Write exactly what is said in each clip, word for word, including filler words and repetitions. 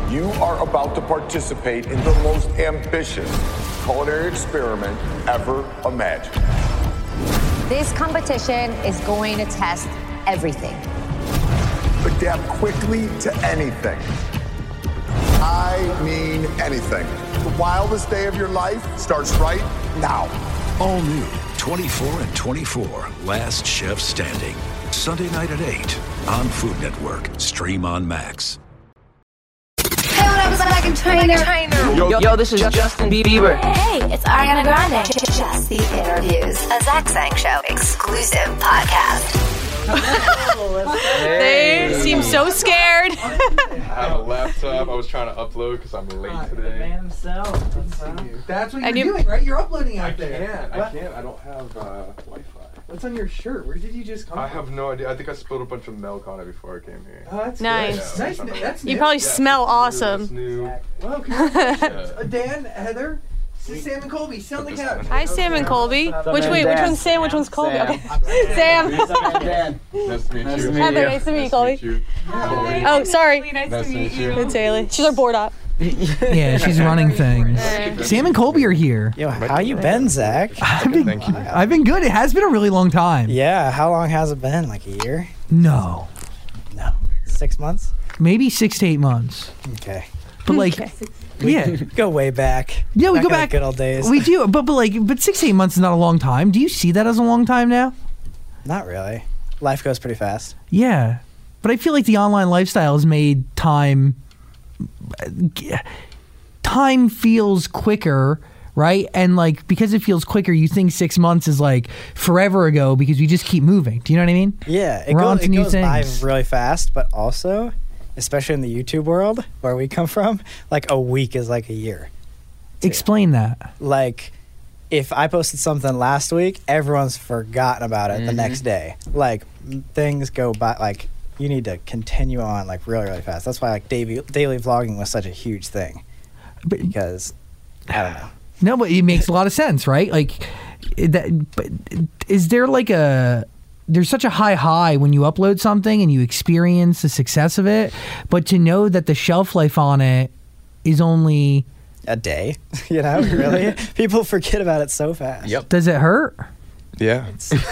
You are about to participate in the most ambitious culinary experiment ever imagined. This competition is going to test everything. Adapt quickly to anything. I mean anything. The wildest day of your life starts right now. All new twenty-four and twenty-four, Last Chef Standing. Sunday night at eight on Food Network. Stream on Max. Hey, what up, it's Megan Trainor. Yo, yo, this is Justin Bieber. Hey, it's Ariana Grande. Just the Interviews, a Zach Sang Show exclusive podcast. They seem so scared. I have a laptop. I was trying to upload because I'm late God, today. The man himself. That's what And you're you- doing, right? You're uploading out I there. can't. I What? can't. I don't have uh, Wi-Fi. What's on your shirt? Where did you just come I from? have no idea. I think I spilled a bunch of milk on it before I came here. Oh, that's Nice. Good. Nice. That's You new. probably Yeah, smell that's new, awesome. That's new. Well, congratulations. Yeah. Uh, Dan, Heather, this is Sam and Colby. Sit on the couch. Hi, Sam and Colby. Which wait, which one's Sam? Which one's Colby? Okay. Sam. Nice to meet you. Heather, nice to meet you, Colby. Nice to meet you. Colby. Oh, sorry. Nice to meet you. It's Haley. She's our board op. Yeah, she's running things. Sam and Colby are here. Yo, how you been, Zach? I've been, Thank you. I've been good. It has been a really long time. Yeah, how long has it been? Like a year? No, No. Six months? maybe six to eight months. Okay. But like, yeah, Go way back. yeah, we Back go in the back. good old days. We do, but but like, but six to eight months is not a long time. Do you see that as a long time now? Not really. Life goes pretty fast. Yeah, but I feel like the online lifestyle has made time. Time feels quicker, right? And like because it feels quicker, you think six months is like forever ago because we just keep moving. Do you know what I mean? Yeah, it We're on goes, to it new goes by things. really fast, but also, especially in the YouTube world where we come from, like a week is like a year. Explain that. Like, if I posted something last week, everyone's forgotten about it the next day. Like, m- things go by, like, you need to continue on, like, really, really fast. That's why, like, daily, daily vlogging was such a huge thing. But Because, I don't know. no, but it makes a lot of sense, right? Like, that. But is there like a there's such a high high when you upload something and you experience the success of it, but to know that the shelf life on it is only A day, you know, really? People forget about it so fast. Yep. does it hurt? Yeah.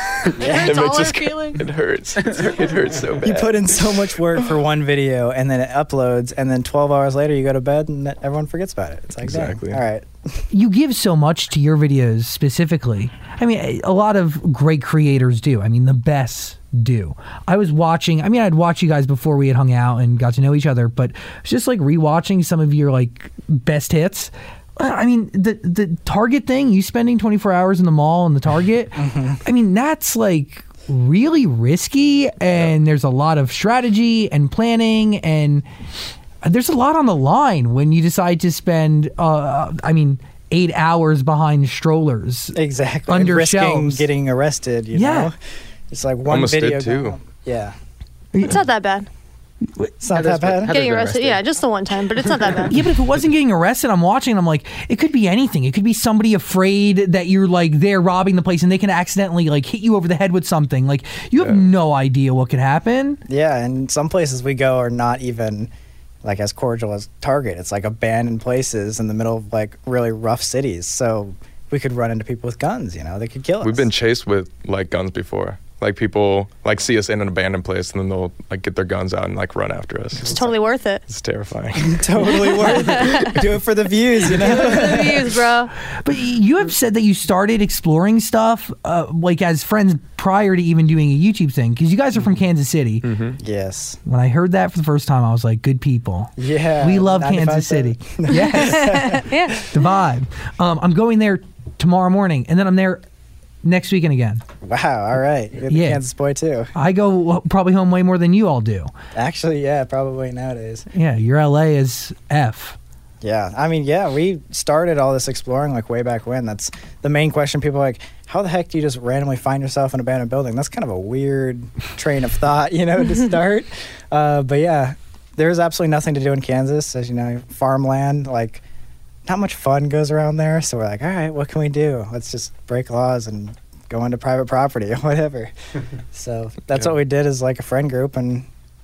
Yeah. It's all our feeling. It hurts. It hurts so bad. You put in so much work for one video, and then it uploads, and then twelve hours later you go to bed, and everyone forgets about it. It's like, Exactly. dang, all right. You give so much to your videos specifically. I mean, a lot of great creators do. I mean, the best do. I was watching, I mean, I'd watch you guys before we had hung out and got to know each other, but I was just like rewatching some of your like best hits. I mean, the the Target thing, you spending twenty-four hours in the mall and the Target, I mean, that's like really risky, and there's a lot of strategy and planning, and there's a lot on the line when you decide to spend, uh, I mean, eight hours behind strollers. Exactly. Under and risking shelves. getting arrested, you Yeah. know? It's like one Almost video. did, too. going- Yeah. It's not that bad. It's not that bad. Getting arrested, yeah, just the one time, but it's not that bad. Yeah, but if it wasn't getting arrested, I'm watching and I'm like, it could be anything. It could be somebody afraid that you're like there robbing the place and they can accidentally like hit you over the head with something. Like you have Yeah. no idea what could happen. Yeah, and some places we go are not even like as cordial as Target. It's like abandoned places in the middle of like really rough cities. So we could run into people with guns, you know, they could kill us. We've been chased with like guns before. Like people like see us in an abandoned place and then they'll like get their guns out and like run after us. It's totally worth it. It's terrifying. totally worth it. Do it for the views, you know? The views, bro. But you have said that you started exploring stuff uh, like as friends prior to even doing a YouTube thing because you guys are from Kansas City. Yes. When I heard that for the first time, I was like, good people. Yeah. We love ninety-five Kansas City. percent. Yes. Yeah. The vibe. Um, I'm going there tomorrow morning and then I'm there next weekend again. Wow, all right. You're the Yeah. Kansas boy too. I go probably home way more than you all do. Actually, yeah, probably nowadays. Yeah, your L A is F. Yeah, I mean, yeah, we started all this exploring like way back when. That's the main question. People are like, how the heck do you just randomly find yourself in an abandoned building? That's kind of a weird train of thought, you know, to start. Uh, but yeah, there's absolutely nothing to do in Kansas, as you know, farmland, like not much fun goes around there. So we're like, all right, what can we do? Let's just break laws and go into private property or whatever. So that's Yeah. what we did as like a friend group, and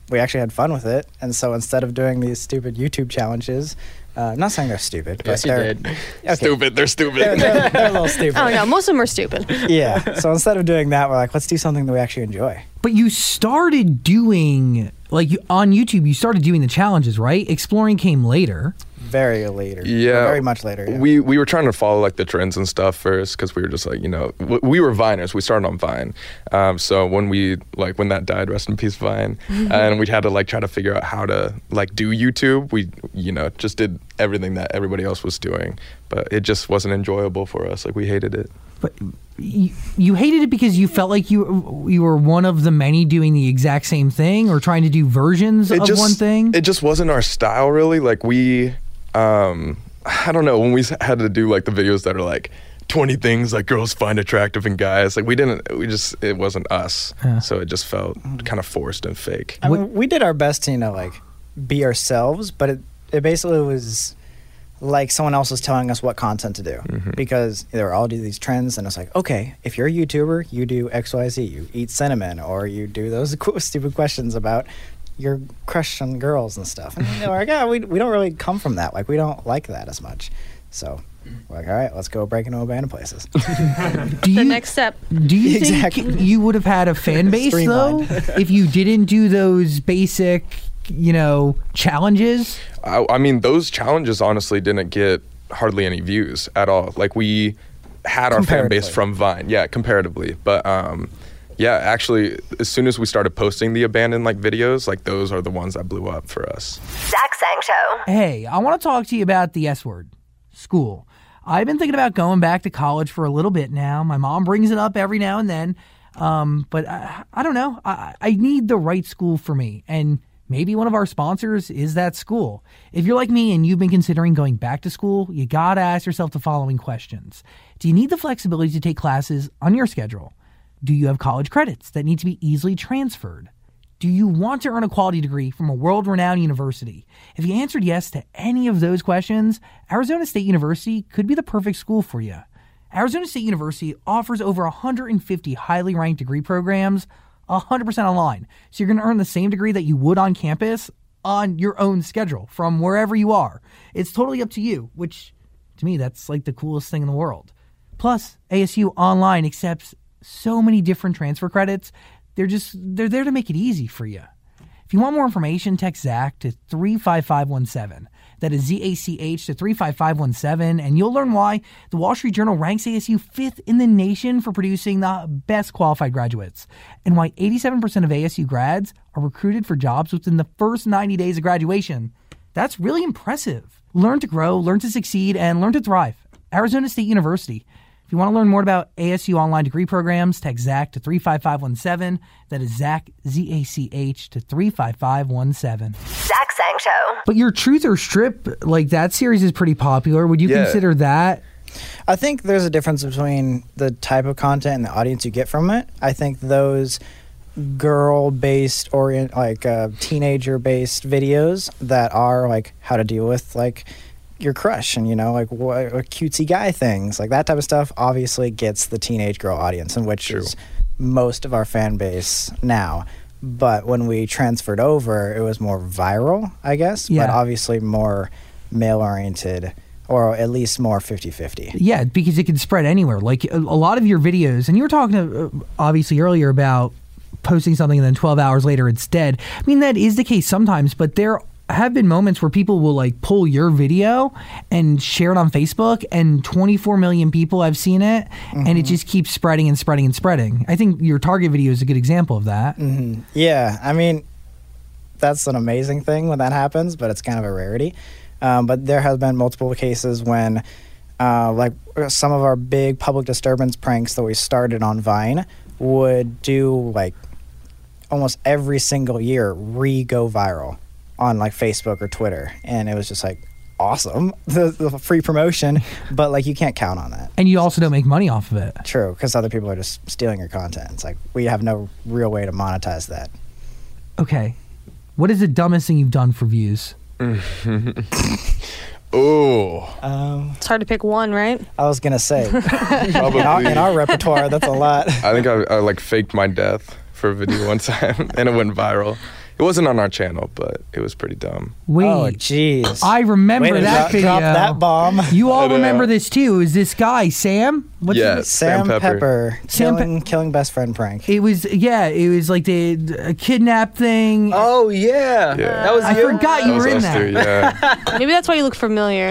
we actually had fun with it. And so instead of doing these stupid YouTube challenges, uh, I'm not saying they're stupid, but Yes, you they're did. okay. Stupid. They're stupid. They're, they're, they're a little stupid. Oh no, most of them are stupid. Yeah. So instead of doing that, we're like, let's do something that we actually enjoy. But you started doing, like you, on YouTube, you started doing the challenges, right? Exploring came later. Very later. Yeah, Very much later. Yeah. We we were trying to follow like the trends and stuff first because we were just like, you know, w- we were Viners. We started on Vine, um, so when we like when that died, rest in peace, Vine, and we had to like try to figure out how to like do YouTube. We you know just did everything that everybody else was doing, but it just wasn't enjoyable for us. Like we hated it. But you, you hated it because you felt like you you were one of the many doing the exact same thing or trying to do versions It of just, one thing. It just wasn't our style, really. Like we. Um, I don't know, when we had to do like the videos that are like twenty things like girls find attractive in guys, like we didn't, we just, it wasn't us. Yeah. So it just felt kind of forced and fake. I mean, we did our best to, you know, like be ourselves, but it, it basically was like someone else was telling us what content to do Mm-hmm. because they were all do these trends and it's like, okay, if you're a YouTuber, you do X Y Z, you eat cinnamon or you do those cool, stupid questions about your crush on girls and stuff. And you know, like, yeah, we, we don't really come from that. Like, we don't like that as much. So we're like, all right, let's go break into abandoned places. Do The you, next step. do you Exactly. think you would have had a fan base though Streamlined. if you didn't do those basic, you know, challenges? I, I mean, those challenges honestly didn't get hardly any views at all. Like we had our fan base Comparatively. from Vine, yeah, comparatively. But um, yeah, actually, as soon as we started posting the abandoned like videos, like those are the ones that blew up for us. Zach Sang Show. Hey, I want to talk to you about the S word, school. I've been thinking about going back to college for a little bit now. My mom brings it up every now and then, um, but I, I don't know. I, I need the right school for me, and maybe one of our sponsors is that school. If you're like me and you've been considering going back to school, you gotta ask yourself the following questions. Do you need the flexibility to take classes on your schedule? Do you have college credits that need to be easily transferred? Do you want to earn a quality degree from a world-renowned university? If you answered yes to any of those questions, Arizona State University could be the perfect school for you. Arizona State University offers over one hundred fifty highly ranked degree programs, one hundred percent online. So you're going to earn the same degree that you would on campus on your own schedule from wherever you are. It's totally up to you, which to me, that's like the coolest thing in the world. Plus, A S U Online accepts so many different transfer credits. They're just, they're there to make it easy for you. If you want more information, text Zach to three five five one seven. That is Z A C H to three five five one seven, and you'll learn why the Wall Street Journal ranks A S U fifth in the nation for producing the best qualified graduates, and why eighty-seven percent of A S U grads are recruited for jobs within the first ninety days of graduation. That's really impressive. Learn to grow, learn to succeed, and learn to thrive. Arizona State University. If you want to learn more about A S U online degree programs, text Zach to three five five one seven. That is Zach, Z A C H, to three five five one seven. Zach Sang Show. But your Truth or Strip, like that series is pretty popular. Would you Yeah. consider that? I think there's a difference between the type of content and the audience you get from it. I think those girl-based, orient like uh, teenager-based videos that are like how to deal with like your crush and, you know, like what cutesy guy things, like that type of stuff obviously gets the teenage girl audience, and which True. is most of our fan base now. But when we transferred over, it was more viral, I guess, Yeah. but obviously more male-oriented, or at least more fifty-fifty. Yeah, because it can spread anywhere. Like a, a lot of your videos, and you were talking uh, obviously earlier about posting something and then twelve hours later it's dead. I mean, that is the case sometimes, but there have been moments where people will like pull your video and share it on Facebook, and twenty-four million people have seen it, mm-hmm. and it just keeps spreading and spreading and spreading. I think your Target video is a good example of that. Mm-hmm. Yeah, I mean, that's an amazing thing when that happens, but it's kind of a rarity. Um, but there has been multiple cases when, uh, like, some of our big public disturbance pranks that we started on Vine would do, like, almost every single year re-go viral on, like, Facebook or Twitter. And it was just, like, awesome, the, the free promotion, but, like, you can't count on that. And you also don't make money off of it. True, because other people are just stealing your content. It's like, we have no real way to monetize that. Okay. What is the dumbest thing you've done for views? Oh, Um, It's hard to pick one, right? I was gonna say, probably. in, our, in our repertoire, that's a lot. I think I, I like faked my death for a video one time, and it went viral. It wasn't on our channel, but it was pretty dumb. Wait, Oh, jeez. I remember Way to that drop, video. drop that bomb. You all I know. remember this too. Is this guy Sam? What's Yeah. his- Sam, Sam Pepper, Pepper. Sam Pe- killing, killing best friend prank. It was yeah. It was like the a kidnap thing. Oh yeah, Yeah. that was I you. forgot you That was were in us that. too, yeah. Maybe that's why you look familiar.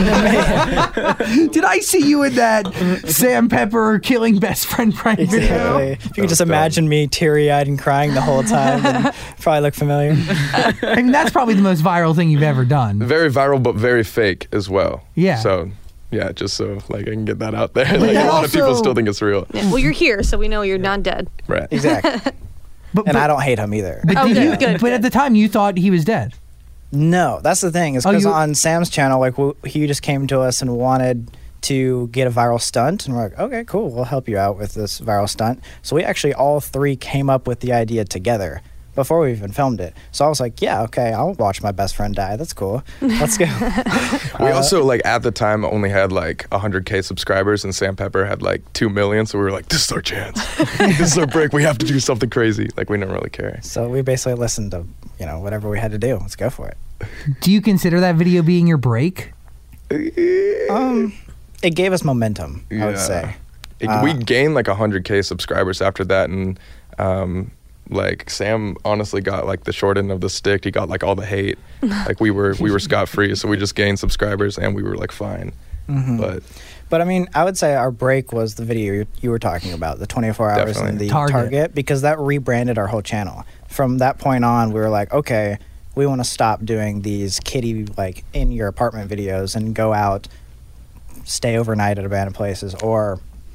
Did I see you in that Sam Pepper killing best friend prank video? Exactly. If you could was just dumb. imagine me teary-eyed and crying the whole time, then probably look familiar. I mean, that's probably the most viral thing you've ever done. Very viral, but very fake as well. Yeah. So, yeah, just so like I can get that out there. Like, that a lot of people also- still think it's real. Yeah, well, you're here, so we know you're not dead. Right. Exactly. But, And but, I don't hate him either. but, Oh, did good, you- good, but good. at the time, you thought he was dead. No, that's the thing. Is Oh, because you- on Sam's channel, like w- he just came to us and wanted to get a viral stunt, and we're like, okay, cool, we'll help you out with this viral stunt. So we actually all three came up with the idea together before we even filmed it. So I was like, yeah, okay, I'll watch my best friend die. That's cool. Let's go. We Uh, also, like, at the time only had like one hundred K subscribers, and Sam Pepper had like two million. So we were like, this is our chance. This is our break. We have to do something crazy. Like, we didn't really care. So we basically listened to, you know, whatever we had to do. Let's go for it. Do you consider that video being your break? Um, it gave us momentum, I would Yeah. say. It- Uh, we gained like one hundred K subscribers after that, and um, like Sam honestly got like the short end of the stick. He got like all the hate. Like we were we were scot free, so we just gained subscribers and we were like fine. Mhm. But But I mean, I would say our break was the video you, you were talking about, the twenty-four hours Definitely. and the Target. target. because that rebranded our whole channel. From that point on, we were like, okay, we want to stop doing these kiddie, like, in your apartment videos and go out, stay overnight at abandoned places, or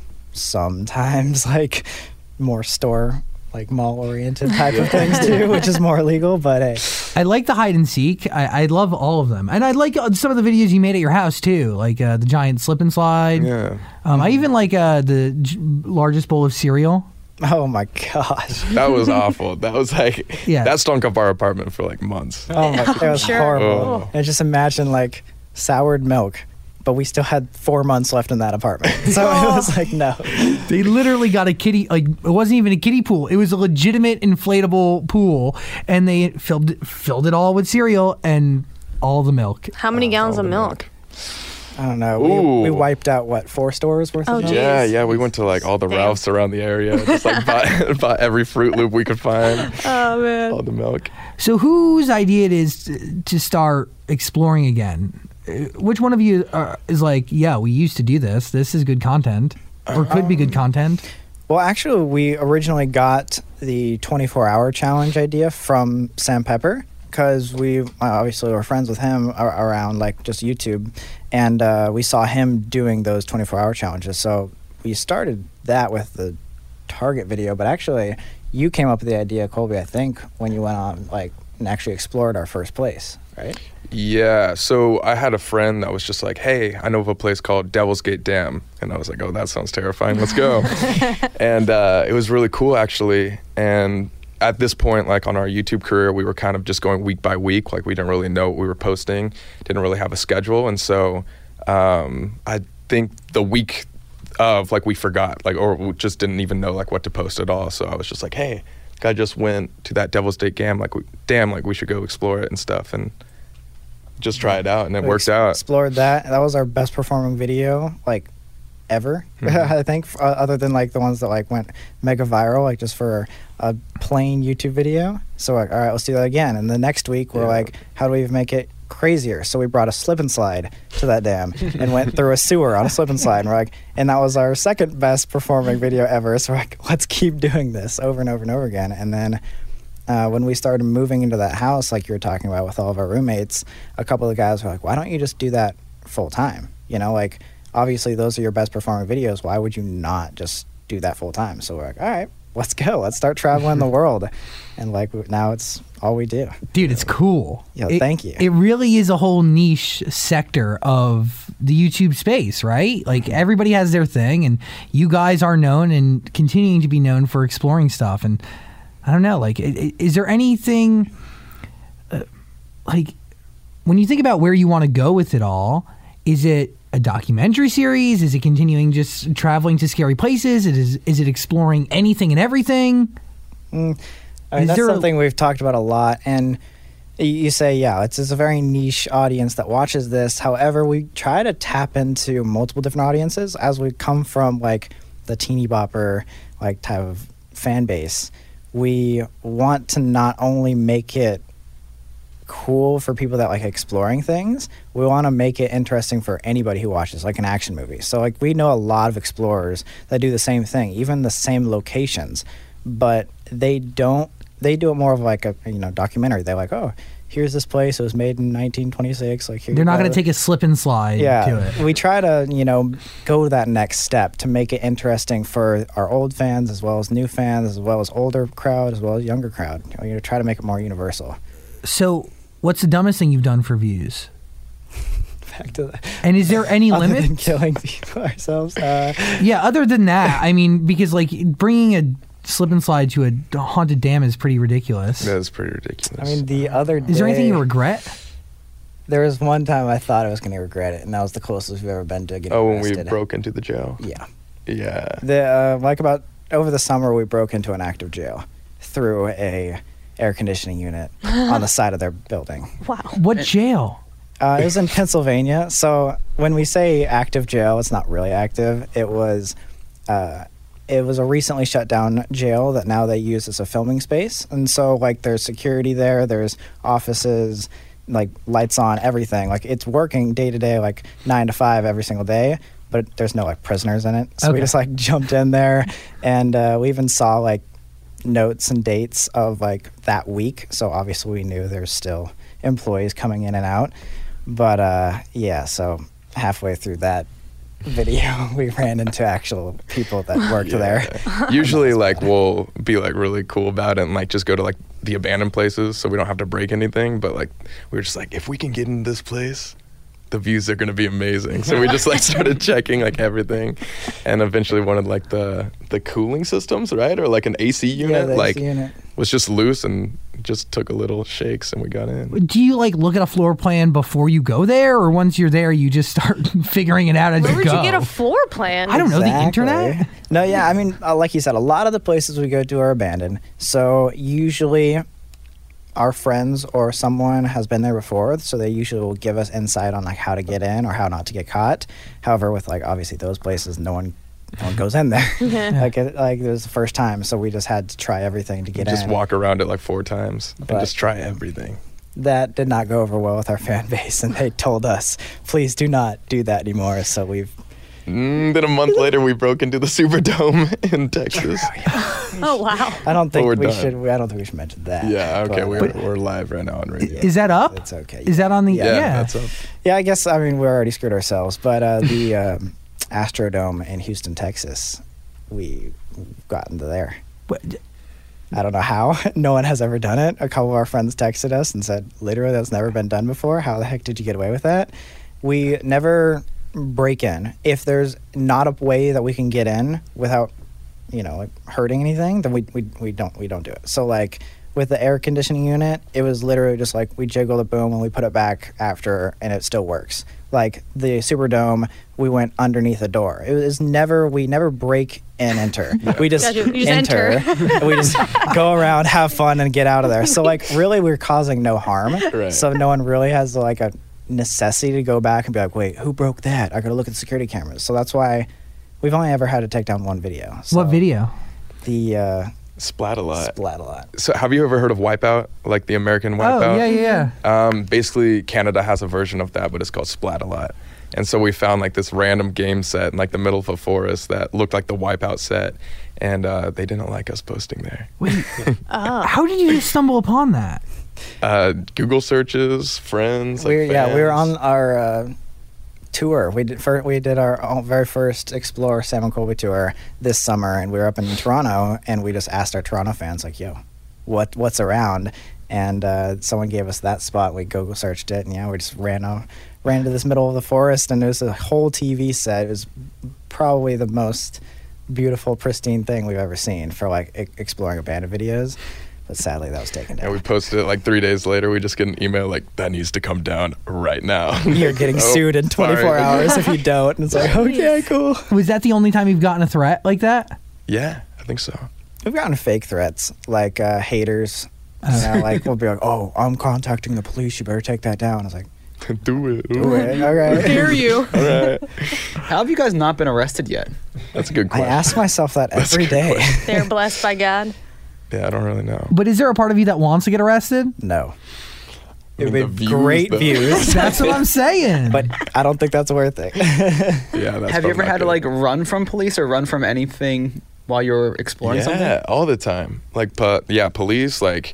sometimes, like, more store, like, mall-oriented type of things, too, which is more legal, but hey. I like the hide and seek. I, I love all of them, and I like uh, some of the videos you made at your house too, like uh, the giant slip and slide. yeah, Um, I even like uh, the j- largest bowl of cereal. Oh, my gosh. that was awful. That was like Yeah. that stunk up our apartment for like months. Oh my! It was sure. horrible. Oh. And just imagine like soured milk, but we still had four months left in that apartment. So it was like no. They literally got a kiddie. Like it wasn't even a kiddie pool. It was a legitimate inflatable pool, and they filled filled it all with cereal and all the milk. How many gallons all of the milk? I don't know. We, we Ooh. wiped out what four stores worth Oh, of milk? geez. Yeah, yeah, we went to like all the Damn. Ralphs around the area, just like bought, bought every Fruit Loop we could find, Oh man. all the milk. So whose idea it is to, to start exploring again? Uh, Which one of you uh, is like, yeah, we used to do this. This is good content, or could be good content. Well, actually, we originally got the twenty-four hour challenge idea from Sam Pepper because we uh, obviously were friends with him ar- around like just YouTube, and uh, we saw him doing those twenty-four hour challenges. So we started that with the Target video, but actually, you came up with the idea, Colby, I think, when you went on like and actually explored our first place, right? Yeah, so I had a friend that was just like, hey, I know of a place called Devil's Gate Dam. And I was like, oh, that sounds terrifying. Let's go. And uh, it was really cool, actually. And at this point, like on our YouTube career, we were kind of just going week by week. Like we didn't really know what we were posting, didn't really have a schedule. And so um, I think the week of, like, we forgot, like, or we just didn't even know, like, what to post at all. So I was just like, hey, I just went to that Devil's Gate Dam. Like, we, damn, like, we should go explore it and stuff. And just try it out, and it We worked ex- out. Explored that. That was our best performing video, like ever. Mhm. I think, f- uh, other than like the ones that like went mega viral, like just for a plain YouTube video. So like, all right, let's do that again. And the next week we're Yeah. like, how do we make it crazier? So we brought a slip and slide to that dam and went through a sewer on a slip and slide. And we're like, and that was our second best performing video ever. So we're like, let's keep doing this over and over and over again. And then. Uh, when we started moving into that house, like you were talking about with all of our roommates, a couple of guys were like, why don't you just do that full time? You know, like, obviously those are your best performing videos. Why would you not just do that full time? So we're like, all right, let's go. Let's start traveling the world. And like now it's all we do. Dude, it's cool. Yo, It- thank you. It really is a whole niche sector of the YouTube space, right? Like everybody has their thing, and you guys are known and continuing to be known for exploring stuff. And I don't know, like, i- i- is there anything, uh, like, when you think about where you want to go with it all, is it a documentary series? Is it continuing just traveling to scary places? It is, is it exploring anything and everything? Mm, I mean, Is that's there a- something we've talked about a lot. And y- you say, yeah, it's, it's a very niche audience that watches this. However, we try to tap into multiple different audiences as we come from like the teeny bopper like type of fan base. We want to not only make it cool for people that like exploring things, we want to make it interesting for anybody who watches, like an action movie. So like we know a lot of explorers that do the same thing, even the same locations, but they don't they do it more of like a you know documentary. They're like, oh, here's this place, it was made in nineteen twenty-six, like here They're you not go. going to take a slip and slide yeah to it. We try to you know go that next step to make it interesting for our old fans as well as new fans as well as older crowd as well as younger crowd. You know, you know try to make it more universal. So, what's the dumbest thing you've done for views? Back to the, And is there any other limit? than killing people ourselves. Uh, Yeah, other than that, I mean, because like bringing a slip and slide to a haunted dam is pretty ridiculous. That is pretty ridiculous. I mean, the other day, Is there anything you regret? There was one time I thought I was going to regret it, and that was the closest we've ever been to getting oh, when we arrested. broke into the jail. Yeah. Yeah. The uh, like about over the summer, we broke into an active jail through a air conditioning unit on the side of their building. Wow. What jail? Uh, it was in Pennsylvania. So when we say active jail, it's not really active. It was, uh, it was a recently shut down jail that now they use as a filming space. And so like there's security there, there's offices, like lights on, everything. Like it's working day to day, like nine to five every single day. But there's no like prisoners in it. So Okay. we just like jumped in there, and uh, we even saw like notes and dates of like that week. So obviously we knew there's still employees coming in and out. But uh, yeah, so halfway through that video, we ran into actual people that worked Yeah. there. Usually, like, we'll be like really cool about it and like just go to like the abandoned places so we don't have to break anything. But like, we were just like, if we can get in this place, the views are gonna be amazing. So we just like started checking like everything, and eventually one of like the the cooling systems, right, or like an A C unit, Yeah, the A C like unit. was just loose and just took a little shakes and we got in. Do you like look at a floor plan before you go there, or once you're there, you just start figuring it out as Where you would go? you get a floor plan? I don't know, the Exactly. internet? No, yeah, I mean, uh, like you said, a lot of the places we go to are abandoned. So usually our friends or someone has been there before, so they usually will give us insight on like how to get in or how not to get caught. However, with like obviously those places, no one, no one goes in there. like it, like it was the first time, so we just had to try everything to get Just in. walk around it like four times and But- just try everything. That did not go over well with our fan base, and they told us, please do not do that anymore. So we've Mm, then a month later, we broke into the Superdome in Texas. Oh wow. I don't think we're we done. should. We, I don't think we should mention that. Yeah, okay, but- we're, we're live right now on radio. Is that up? It's okay. Is that on the? yeah, Yeah. that's up. Yeah, I guess. I mean, we're already screwed ourselves. But uh, the um, Astrodome in Houston, Texas, we got into there. But- I don't know how. No one has ever done it. A couple of our friends texted us and said, literally, that's never been done before. How the heck did you get away with that? We never break in. If there's not a way that we can get in without, you know, like hurting anything, then we, we, we don't we don't do it. So like with the air conditioning unit, it was literally just like we jiggle the boom and we put it back after, and it still works. Like the Superdome, we went underneath a door. It was never we never break and enter. We just, Gotcha. You just enter. enter. and we just go around, have fun, and get out of there. So like really, we're causing no harm. Right. So no one really has like a necessity to go back and be like, wait, who broke that? I gotta look at the security cameras. So that's why we've only ever had to take down one video. So What video? The uh, Splat a lot. Splat a lot. So have you ever heard of Wipeout, like the American Wipeout? Oh yeah, yeah, yeah. Um, basically, Canada has a version of that, but it's called Splat a lot. And so we found like this random game set in like the middle of a forest that looked like the Wipeout set, and uh, they didn't like us posting there. Wait, how did you stumble upon that? Uh, Google searches, friends. Like we yeah, we were fans. on our uh, tour. We did fir- we did our own very first Explore Salmon Colby tour this summer, and we were up in Toronto, and we just asked our Toronto fans like, "Yo, what what's around?" And uh, someone gave us that spot. We Google searched it, and yeah, we just ran out, ran into this middle of the forest, and it was a whole T V set. It was probably the most beautiful, pristine thing we've ever seen for like e- exploring abandoned videos. But sadly, that was taken down. And we posted it like three days later. We just get an email like, that needs to come down right now. You're getting Oh, sued in twenty-four sorry. hours if you don't. And it's like, okay, cool. Was that the only time you've gotten a threat like that? Yeah, I think so. we've gotten fake threats, like uh, haters. You know, like we'll be like, "Oh, I'm contacting the police. You better take that down." I was like, Do it. "Do it, all right." Dare you? All right. How have you guys not been arrested yet? That's a good I question. ask myself that That's a every good day. question. They're blessed by God. Yeah, I don't really know. But is there a part of you that wants to get arrested? No. I It mean, would the be views, great though. views. That's what I'm saying. But I don't think that's worth it. Yeah, that's Have you ever not had to good. like run from police or run from anything while you're exploring yeah, something? all the time. Like, but yeah, police, like,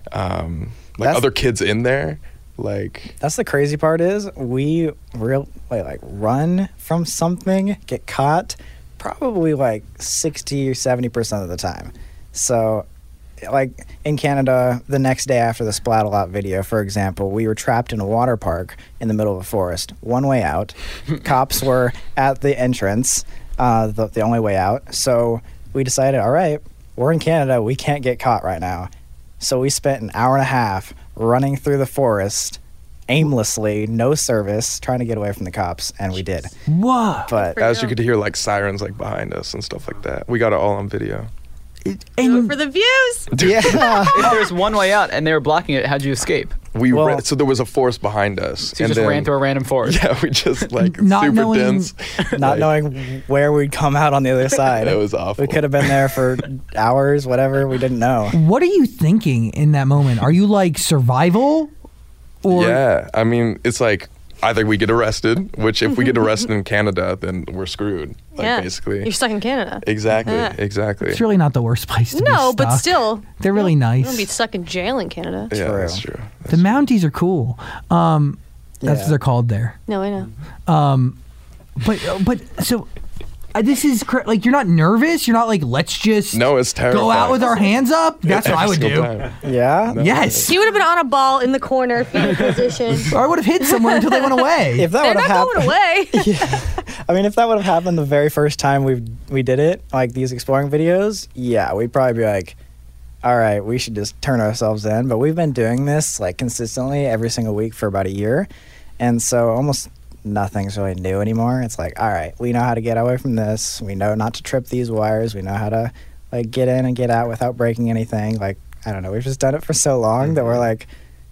um, like That's- other kids in there, like. That's the crazy part is we real like, like run from something, get caught, probably like sixty or seventy percent of the time. So, like in Canada, the next day after the Splat-A-Lot video, for example, we were trapped in a water park in the middle of a forest, one way out. Cops were at the entrance, uh, the, the only way out. So we decided, all right, we're in Canada, we can't get caught right now. So we spent an hour and a half running through the forest aimlessly, no service, trying to get away from the cops, and we did. What? But As you could hear, like sirens like behind us and stuff like that. We got it all on video. Do it And for the views. yeah, If there's one way out and they were blocking it, how'd you escape? We Well- ra- so there was a forest behind us. So you and just then, ran through a random forest. Yeah, we just like Not super knowing- dense. not Like, knowing where we'd come out on the other side. It was awful. We could have been there for hours, whatever. We didn't know. what are you thinking in that moment? Are you like survival? Or Yeah, I mean, it's like either we get arrested, which if we get arrested in Canada, then we're screwed. Like Yeah. basically. You're stuck in Canada. Exactly. Yeah. Exactly. it's really not the worst place to be No, but stuck. still. They're really You nice. don't be stuck in jail in Canada. Yeah, True. that's true. The Mounties are cool. Um, that's Yeah. what they're called there. No, I know. Um, but but so uh, this is cr- like you're not nervous. You're not like let's just No, it's terrifying. go out with our hands up. That's what I would Every do. single time. Yeah. Yes, He would have been on a ball in the corner, fetal position. or I would have hid somewhere until they went away. If that They're would have not going happened, away. I mean, if that would have happened the very first time we we did it, like these exploring videos, yeah, we'd probably be like, all right, we should just turn ourselves in. But we've been doing this like consistently every single week for about a year, and so almost nothing's really new anymore. It's like, all right, we know how to get away from this. We know not to trip these wires. We know how to like get in and get out without breaking anything. Like, I don't know, we've just done it for so long that we're like,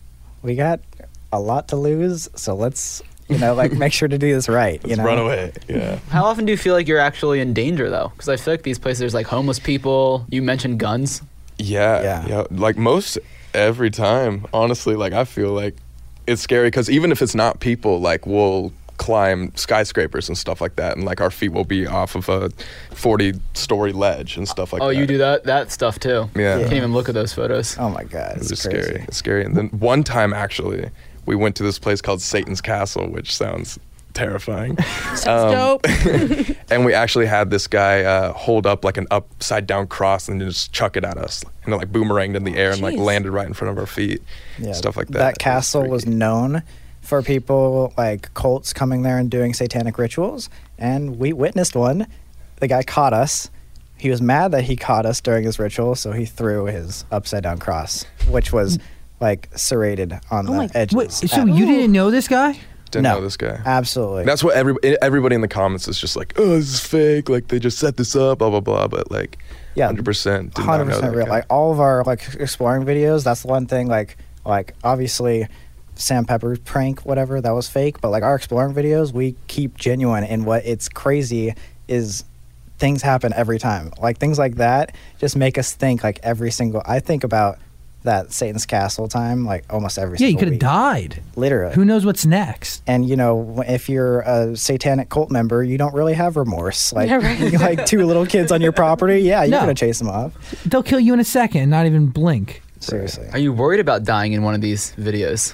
we got a lot to lose, so let's, you know, like make sure to do this right. You Let's know, run away. Yeah. How often do you feel like you're actually in danger, though? Because I feel like these places, there's like homeless people. You mentioned guns. Yeah, Yeah. yeah. Like most every time, honestly, like I feel like it's scary because even if it's not people, like we'll climb skyscrapers and stuff like that, and like our feet will be off of a forty-story ledge and stuff like oh, that. you do that that stuff too. Yeah. You can't even look at those photos. Oh my God, It it's was crazy. scary. It's scary. And then one time, actually, we went to this place called Satan's Castle, which sounds terrifying. Sounds dope. And we actually had this guy uh, hold up like an upside down cross and just chuck it at us, and it like boomeranged in the air and like Jeez. landed right in front of our feet. Yeah, Stuff like that. That It was castle was freaky. known for people like cults coming there and doing satanic rituals, and we witnessed one. The guy caught us. He was mad that he caught us during his ritual, so he threw his upside down cross, which was like serrated on Oh my- the edges. Wait, so At- you didn't know this guy? Didn't No. know this guy. Absolutely. That's what every, everybody in the comments is just like, oh, this is fake. Like they just set this up, blah blah blah. But like, Yeah, hundred percent, did hundred not know percent that real. guy. Like all of our like exploring videos, that's the one thing. Like like obviously, Sam Pepper's prank, whatever, that was fake. But like our exploring videos, we keep genuine. And what it's crazy is things happen every time. Like things like that just make us think. Like every single, I think about that Satan's Castle time, like almost every. Yeah, you single could have week. died. Literally. Who knows what's next? And you know, if you're a satanic cult member, you don't really have remorse. Like, Yeah, right. like two little kids on your property, yeah, you're No. gonna chase them off. They'll kill you in a second, not even blink. Seriously. Are you worried about dying in one of these videos?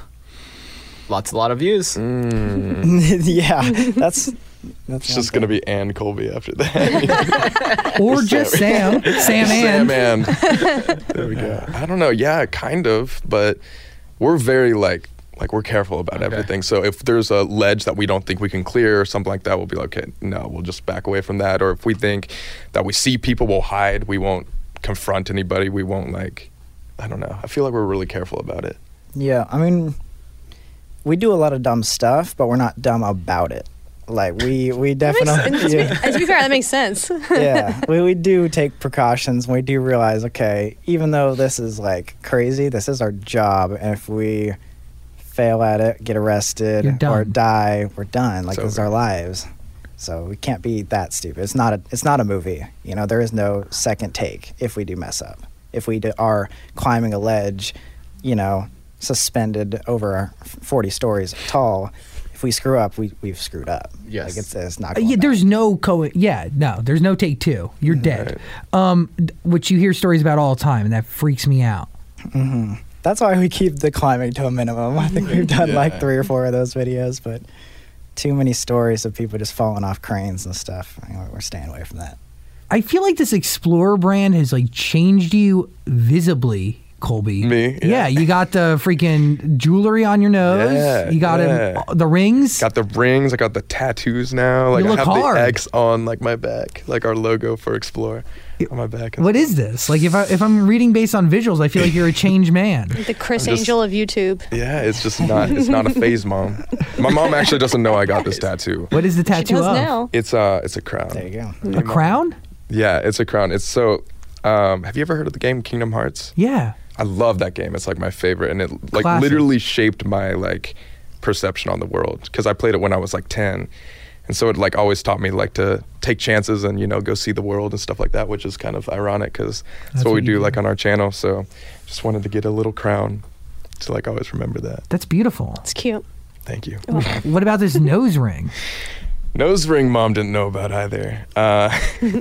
Lots, a lot of views. Mm. Yeah, that's that's It's just gonna be Ann Colby after that. Or just Sam. Sam Sam and. Ann. There we go. I don't know. Yeah, kind of, but we're very like like we're careful about Okay. everything. So if there's a ledge that we don't think we can clear or something like that, we'll be like, okay, no, we'll just back away from that. Or if we think that we see people, we'll hide. We won't confront anybody. We won't like. I don't know. I feel like we're really careful about it. Yeah, I mean, we do a lot of dumb stuff, but we're not dumb about it. Like we we That makes- definitely and to, be, to be fair, that makes sense. yeah, we, we do take precautions. We do realize, okay, even though this is like crazy, this is our job. And if we fail at it, get arrested, You're done. or die, we're done. Like It's this is over. our lives. So we can't be that stupid. It's not a it's not a movie. You know, there is no second take if we do mess up. If we do, are climbing a ledge, you know, suspended over forty stories tall. If we screw up, we we've screwed up. Yes. Like it's, it's not. Uh, Going yeah, back. there's no co. Yeah, no, there's no take two. You're dead. Um, d- which you hear stories about all the time, and that freaks me out. hmm That's why we keep the climbing to a minimum. I think we've done like three or four of those videos, but too many stories of people just falling off cranes and stuff. I mean, we're staying away from that. I feel like this Explorer brand has like changed you visibly, Colby. Me? Yeah, Yeah. you got the freaking jewelry on your nose. Yeah, you got yeah. it, the rings. Got the rings. I got the tattoos now. Like You look I have hard. the X on like my back, like our logo for Explore on my back. What is this? Like if I if I'm reading based on visuals, I feel like you're a changed man. The Chris I'm just- Angel of YouTube. Yeah, it's just not. It's not a phase, mom. My mom actually doesn't know I got this tattoo. What is the tattoo does of? now. It's uh, it's a crown. There you go. A crown? Yeah, it's a crown. It's so. Um, have you ever heard of the game Kingdom Hearts? Yeah. I love that game. It's like my favorite, and it like Classic. literally shaped my like perception on the world because I played it when I was like ten, and so it like always taught me like to take chances and you know go see the world and stuff like that, which is kind of ironic because that's, That's what we what you do do. like on our channel. So just wanted to get a little crown to like always remember that. That's beautiful. It's cute. Thank you. What about this nose ring? Nose ring, mom didn't know about either. Uh,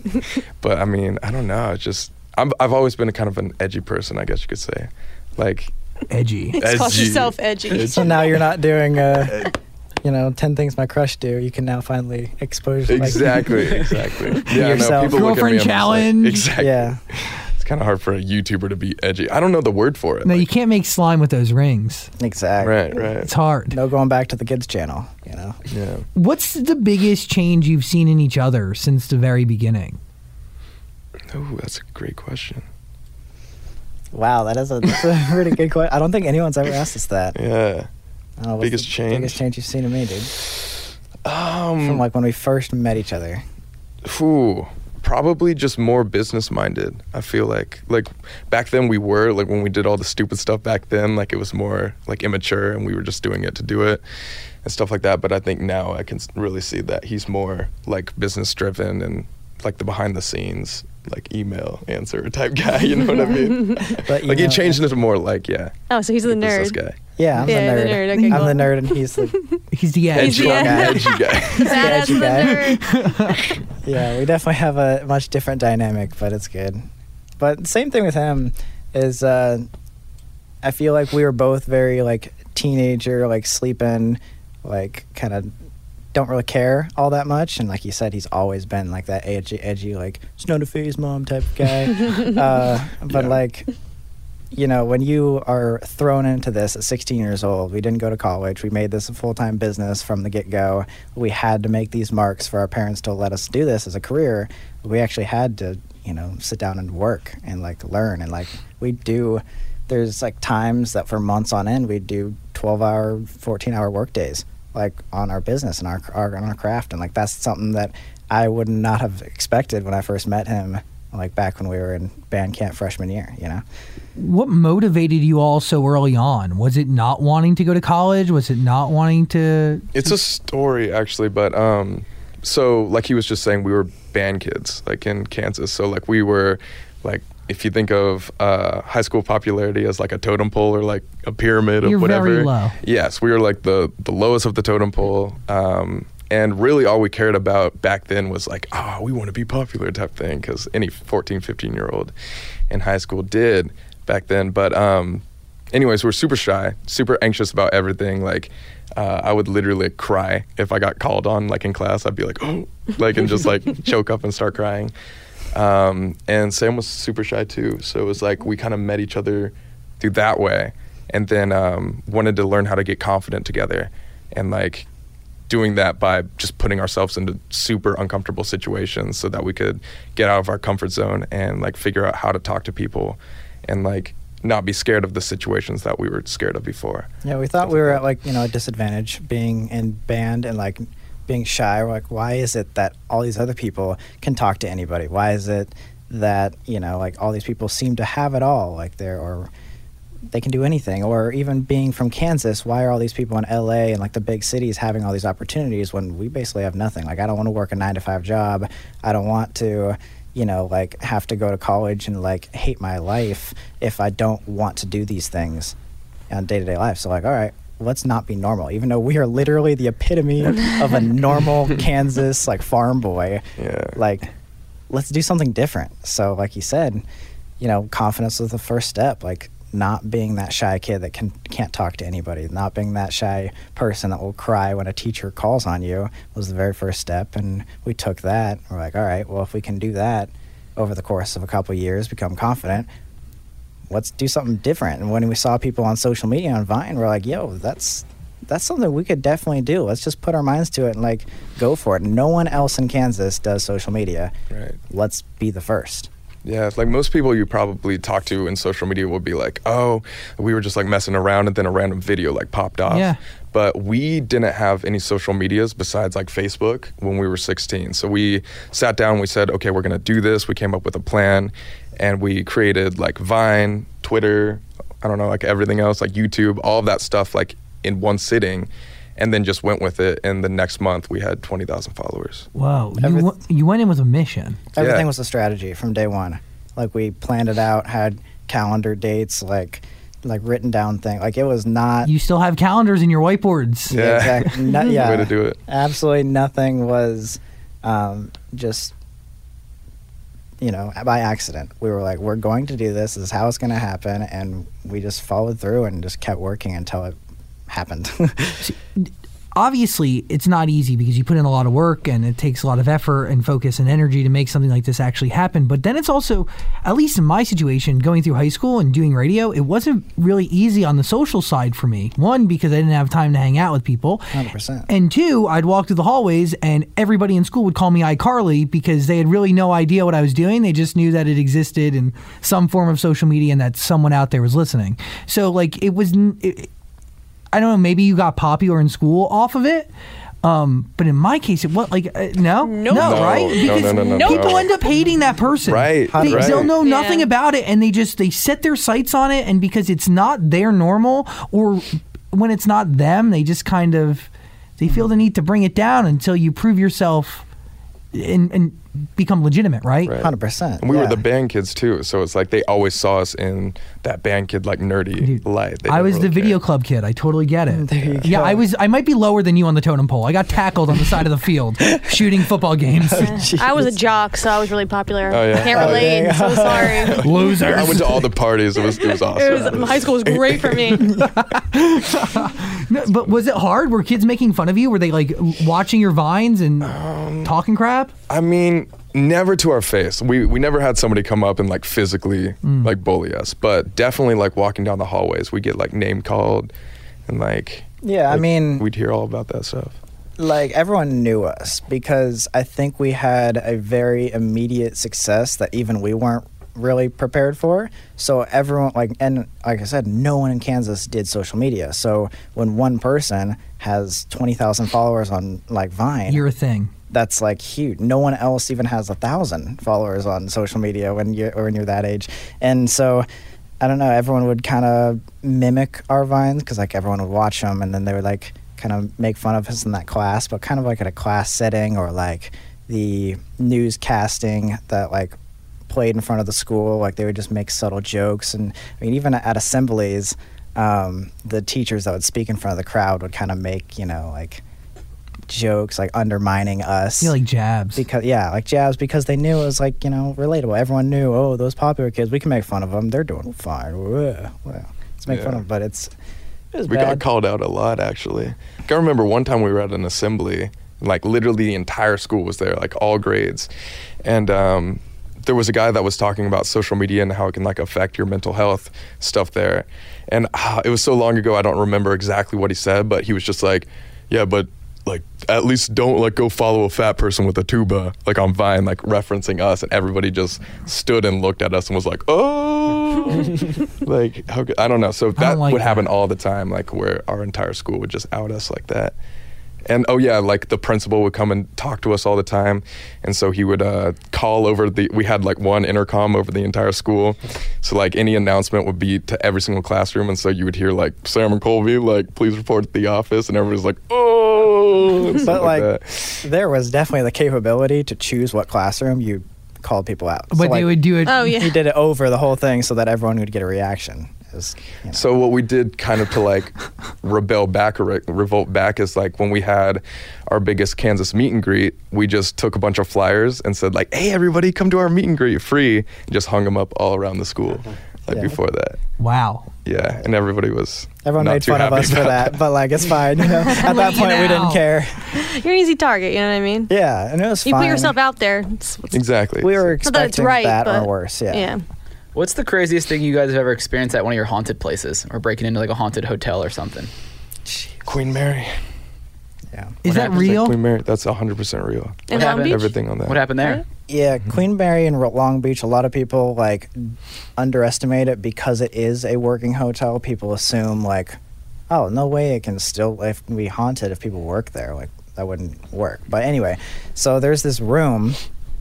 but I mean, I don't know. It's just I'm, I've always been a kind of an edgy person, I guess you could say. Like Edgy. It's called Edgy. yourself edgy. So now you're not doing, uh, you know, ten things my crush do. You can now finally expose like, exactly, exactly. Yeah, no, yourself. people look at me. Girlfriend I'm just like- challenge. exactly. Yeah. It's kind of hard for a YouTuber to be edgy. I don't know the word for it. No, you like- can't make slime with those rings. Exactly. Right, right. It's hard. No going back to the kids channel. You know. Yeah. What's the biggest change you've seen in each other since the very beginning? Oh, that's a great question. Wow, that is a, that's a pretty good question. I don't think anyone's ever asked us that. Yeah. I don't know, what's Biggest the change? Biggest change you've seen in me, dude. Um. From like when we first met each other. Ooh, probably just more business minded. I feel like like back then we were like when we did all the stupid stuff back then, like it was more like immature and we were just doing it to do it and stuff like that. But I think now I can s- really see that he's more like business driven and like the behind the scenes like email answer type guy. You know what I mean? But, you like he know- changed into more like yeah. Oh, so he's the business nerd. guy. Yeah, I'm Yeah, the the nerd. nerd, okay, I'm cool. the nerd, and he's the He's the edge. He's the guy. Edgy guy. Badass edgy the guy. nerd. Yeah, we definitely have a much different dynamic, but it's good. But same thing with him is uh, I feel like we were both very like teenager, like sleeping, like kind of don't really care all that much. And like you said, he's always been like that edgy, edgy like it's not a phase, mom type of guy. uh, but Yeah. like. You know, when you are thrown into this at sixteen years old, we didn't go to college. We made this a full-time business from the get-go. We had to make these marks for our parents to let us do this as a career. We actually had to, you know, sit down and work and like learn. And like we do, there's like times that for months on end, we do twelve-hour, fourteen-hour work days, like on our business and our, our on our craft. And like that's something that I would not have expected when I first met him, like back when we were in band camp freshman year, you know? What motivated you all so early on? Was it not wanting to go to college? Was it not wanting to? It's a story actually, but um, so like he was just saying, we were band kids like in Kansas. So like we were like, if you think of uh, high school popularity as like a totem pole or like a pyramid You're of whatever. very low. Yes, we were like the the lowest of the totem pole. Um, and really all we cared about back then was like, oh, we want to be popular type thing, because any fourteen, fifteen year old in high school did back then. But um, anyways, we're super shy, super anxious about everything. Like uh, I would literally cry if I got called on like in class. I'd be like, oh, like and just like choke up and start crying. Um, and Sam was super shy too. So it was like we kind of met each other through that way, and then um, wanted to learn how to get confident together, and like doing that by just putting ourselves into super uncomfortable situations so that we could get out of our comfort zone and like figure out how to talk to people and like not be scared of the situations that we were scared of before. Yeah, we thought we were at like, you know, a disadvantage being in band and like being shy. We're like, why is it that all these other people can talk to anybody? Why is it that, you know, like all these people seem to have it all, like they're, or they can do anything? Or even being from Kansas, why are all these people in L A and like the big cities having all these opportunities when we basically have nothing? Like, I don't want to work a nine to five job. I don't want to, you know, like have to go to college and like hate my life if I don't want to do these things on day-to-day life. So like, all right, let's not be normal, even though we are literally the epitome of a normal Kansas like farm boy. Yeah. Like, let's do something different. So like you said, you know, confidence was the first step. Like, not being that shy kid that can can't talk to anybody, not being that shy person that will cry when a teacher calls on you was the very first step. And we took that. We're like, all right, well, if we can do that over the course of a couple of years, become confident, let's do something different. And when we saw people on social media on Vine, we're like, yo, that's that's something we could definitely do. Let's just put our minds to it and like go for it. No one else in Kansas does social media. Right. Let's be the first. Yeah, like most people you probably talk to in social media will be like, oh, we were just like messing around and then a random video like popped off. Yeah. But we didn't have any social medias besides like Facebook when we were sixteen. So we sat down, we said, okay, we're gonna do this. We came up with a plan and we created like Vine, Twitter, I don't know, like everything else, like YouTube, all of that stuff like in one sitting, and then just went with it. And the next month we had twenty thousand followers. Whoa, you, Everyth- w- you went in with a mission. Everything Yeah. was a strategy from day one. Like, we planned it out, had calendar dates, like like written down thing. Like, it was not. You still have calendars in your whiteboards. Yeah. Exactly. No, yeah. Way to do it. Absolutely nothing was um, just, you know, by accident. We were like, we're going to do this. This is how it's going to happen. And we just followed through and just kept working until it happened. Obviously, it's not easy because you put in a lot of work and it takes a lot of effort and focus and energy to make something like this actually happen. But then it's also, at least in my situation, going through high school and doing radio, it wasn't really easy on the social side for me. One, because I didn't have time to hang out with people. one hundred percent. And two, I'd walk through the hallways and everybody in school would call me iCarly because they had really no idea what I was doing. They just knew that it existed in some form of social media and that someone out there was listening. So, like, it was... It, I don't know, maybe you got popular in school off of it. Um, but in my case, it was like, uh, no, Nope. no, No, right? no, Because no, no, no, people no. end up hating that person. Right, They, right. They'll know nothing Yeah. about it, and they just, they set their sights on it, and because it's not their normal, or when it's not them, they just kind of, they feel the need to bring it down until you prove yourself and, and become legitimate, right? Right. one hundred percent. And we yeah. were the band kids too, so it's like they always saw us in that band kid like nerdy Dude, light. They I didn't was really the video care. club kid. I totally get it. There you Yeah, go. I was. I might be lower than you on the totem pole. I got tackled on the side of the field shooting football games. I was a jock, so I was really popular. Oh, yeah. Can't Oh, relate. dang. So sorry. Losers. I went to all the parties. It was it was awesome. It was, high school was great for me. No, but was it hard? Were kids making fun of you? Were they like watching your vines and Um, talking crap? I mean, never to our face. We we never had somebody come up and like physically Mm. like bully us, but definitely like walking down the hallways, we get like name called, and like Yeah, I like, mean, we'd hear all about that stuff. like, everyone knew us because I think we had a very immediate success that even we weren't really prepared for. So everyone, like, and like I said, no one in Kansas did social media. So when one person has twenty thousand followers on like Vine, You're a thing. that's like huge. No one else even has a thousand followers on social media when you or when you're that age. And so I don't know, everyone would kind of mimic our vines because like everyone would watch them, and then they would like kind of make fun of us in that class, but kind of like at a class setting, or like the newscasting that like played in front of the school. Like they would just make subtle jokes, and I mean even at assemblies, um, the teachers that would speak in front of the crowd would kind of make, you know, like jokes like undermining us. Yeah, like jabs. Because yeah, like jabs, because they knew it was like, you know, relatable. Everyone knew, oh, those popular kids, we can make fun of them. They're doing fine. Well, let's make fun Yeah. of them. But it's it was We bad. got called out a lot, actually. Like, I remember one time we were at an assembly, like literally the entire school was there, like all grades, and um, there was a guy that was talking about social media and how it can like affect your mental health stuff there, and uh, it was so long ago I don't remember exactly what he said, but he was just like, yeah, but like at least don't like go follow a fat person with a tuba like on Vine, like referencing us, and everybody just stood and looked at us and was like, oh, like how could, I don't know. So that like would happen that. all the time, like where our entire school would just out us like that. And oh yeah, like the principal would come and talk to us all the time, and so he would uh, call over the. We had like one intercom over the entire school, so like any announcement would be to every single classroom, and so you would hear like Sam and Colby, like please report at the office, and everybody's like oh. and stuff But like, that. there was definitely the capability to choose what classroom you called people out. But So, they like, would do it. Oh yeah. He did it over the whole thing so that everyone would get a reaction. It was, you know. So what we did kind of to like rebel back or re- revolt back is like when we had our biggest Kansas meet and greet, we just took a bunch of flyers and said like, hey, everybody come to our meet and greet free, and just hung them up all around the school like Yeah. before that. Wow. Yeah, and everybody was Everyone not made too fun of happy us for about that, but like it's fine. You know, at that you point we didn't know. care. You're an easy target. You know what I mean? Yeah, and it was You fine. put yourself out there. It's, it's, Exactly. We were Not that it's expecting right, that but- or worse. Yeah. yeah. What's the craziest thing you guys have ever experienced at one of your haunted places, or breaking into like a haunted hotel or something? Queen Mary. Yeah. Is What that happens, like, real? Queen Mary, that's one hundred percent real. In What Long happened? Beach? Everything on that. What happened there? Yeah, Queen Mary in Ro- Long Beach, a lot of people like underestimate it because it is a working hotel. People assume like, oh, no way it can still if be haunted if people work there. Like that wouldn't work. But anyway, so there's this room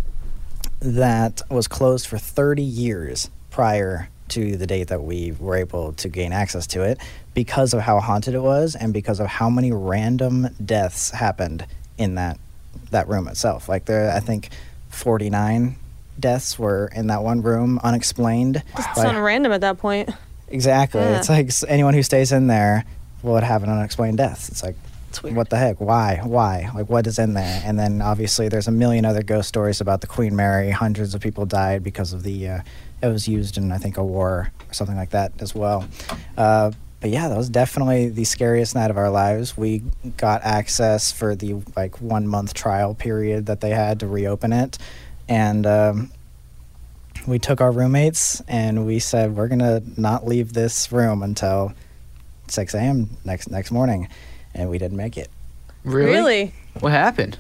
that was closed for thirty years prior to the date that we were able to gain access to it because of how haunted it was and because of how many random deaths happened in that that room itself. Like there, I think forty-nine deaths were in that one room, unexplained. It's Like- not random at that point. exactly. Yeah. It's like s- anyone who stays in there would have an unexplained death. It's like, It's weird. what the heck? Why? Why? Like, what is in there? And then obviously there's a million other ghost stories about the Queen Mary. Hundreds of people died because of the. Uh, it was used in I think a war or something like that as well. Uh, but yeah, that was definitely the scariest night of our lives. We got access for the like one month trial period that they had to reopen it, and um, we took our roommates and we said we're gonna not leave this room until six a.m. next next morning, and we didn't make it. Really? Really? What happened?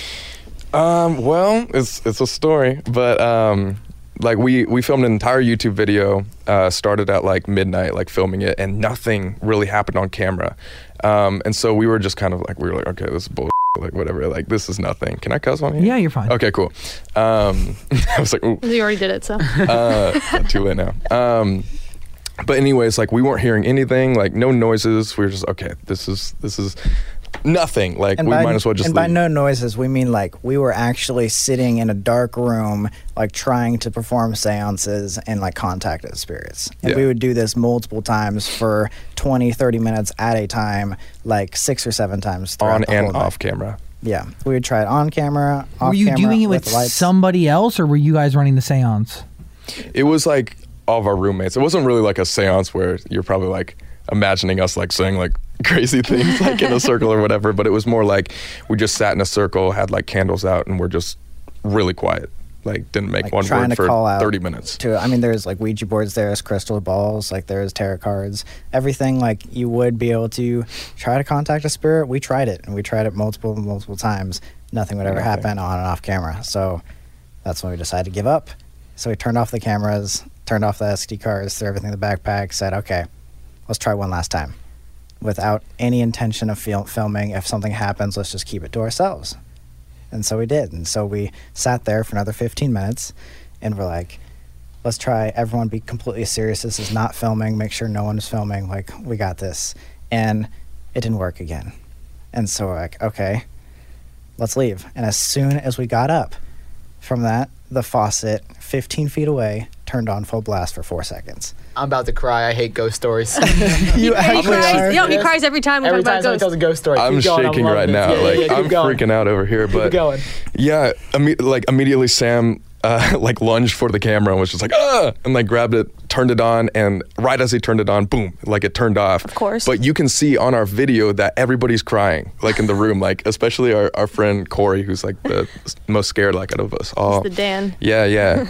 Um, well, it's it's a story, but um, like we we filmed an entire YouTube video. Uh, started at like midnight, like filming it, and nothing really happened on camera. Um, and so we were just kind of like we were like, okay, this is bull, like whatever, like this is nothing. Can I cuss on here? Yeah, you're fine. Okay, cool. Um, I was like, ooh. You already did it, so. uh, too late now. Um, but anyways, like we weren't hearing anything, like no noises. We were just okay. This is this is nothing. Like And we by, might as well just and leave. by no noises, we mean like we were actually sitting in a dark room, like trying to perform seances and like contact spirits. And Yeah. we would do this multiple times for twenty, thirty minutes at a time, like six or seven times throughout On the and whole night. off camera. Yeah, we would try it on camera, off Were you camera, doing it with lights. somebody else, or were you guys running the seance? It was like all of our roommates. It wasn't really like a seance where you're probably like imagining us like saying like crazy things like in a circle or whatever, but it was more like we just sat in a circle, had like candles out, and we're just really quiet. Like didn't make Like, one trying word to for call out thirty minutes. To, I mean, there's like Ouija boards, there's crystal balls, like there's tarot cards, everything like you would be able to try to contact a spirit. We tried it, and we tried it multiple, multiple times. Nothing would ever Nothing. happen on and off camera. So that's when we decided to give up. So we turned off the cameras, turned off the S D cards, threw everything in the backpack, said, okay, let's try one last time. Without any intention of fil- filming, if something happens, let's just keep it to ourselves. And so we did. And so we sat there for another fifteen minutes, and we're like, let's try everyone be completely serious. This is not filming. Make sure no one is filming. Like, we got this. And it didn't work again. And so we're like, okay, let's leave. And as soon as we got up from that, the faucet fifteen feet away turned on full blast for four seconds. I'm about to cry. I hate ghost stories. You He actually cries, are. yo, he cries every time we Every talk time about someone ghosts. tells a ghost story, I'm keep going, shaking loving right this. now. Yeah, yeah, like yeah, keep I'm going. freaking out over here. Keep it But going. yeah, imme- like immediately Sam uh, like lunged for the camera and was just like ah, and like grabbed it, turned it on, and right as he turned it on, boom, like it turned off. Of course. But you can see on our video that everybody's crying, like in the room, like especially our, our friend Corey, who's like the most scared like out of us all. It's the Dan. Yeah, yeah.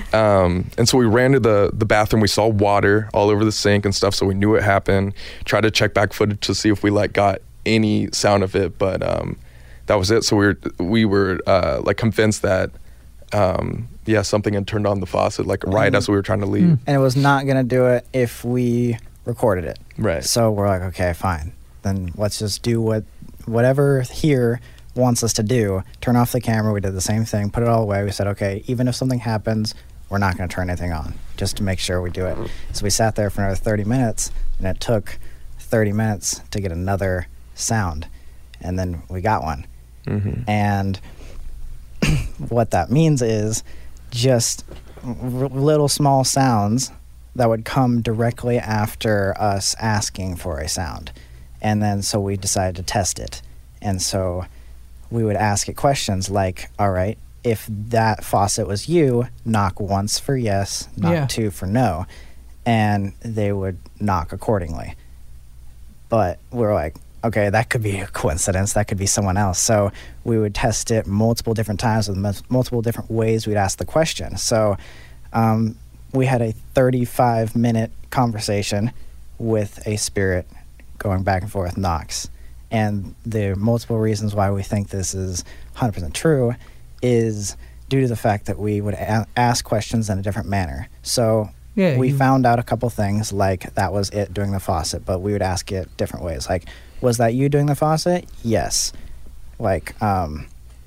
um, and so we ran to the, the bathroom. We saw water all over the sink and stuff, so we knew it happened. Tried to check back footage to see if we like got any sound of it, but um, that was it. So we were we were uh, like convinced that um, yeah, something had turned on the faucet like right Mm. as we were trying to leave. And it was not going to do it if we recorded it. Right. So we're like, okay, fine. Then let's just do what whatever here wants us to do, turn off the camera. We did the same thing, put it all away. We said, okay, even if something happens, we're not going to turn anything on, just to make sure we do it. So we sat there for another thirty minutes, and it took thirty minutes to get another sound, and then we got one. Mm-hmm. And what that means is just r- little small sounds that would come directly after us asking for a sound. And then so we decided to test it. And so we would ask it questions like, all right, if that faucet was you, knock once for yes, knock Yeah. two for no. And they would knock accordingly. But we're like, okay, that could be a coincidence. That could be someone else. So we would test it multiple different times with mus- multiple different ways we'd ask the question. So um, we had a thirty-five minute conversation with a spirit going back and forth, knocks. And the multiple reasons why we think this is one hundred percent true is due to the fact that we would a- ask questions in a different manner. So Yeah, we you- found out a couple things, like that was it doing the faucet, but we would ask it different ways. Like, was that you doing the faucet? Yes. Like, um,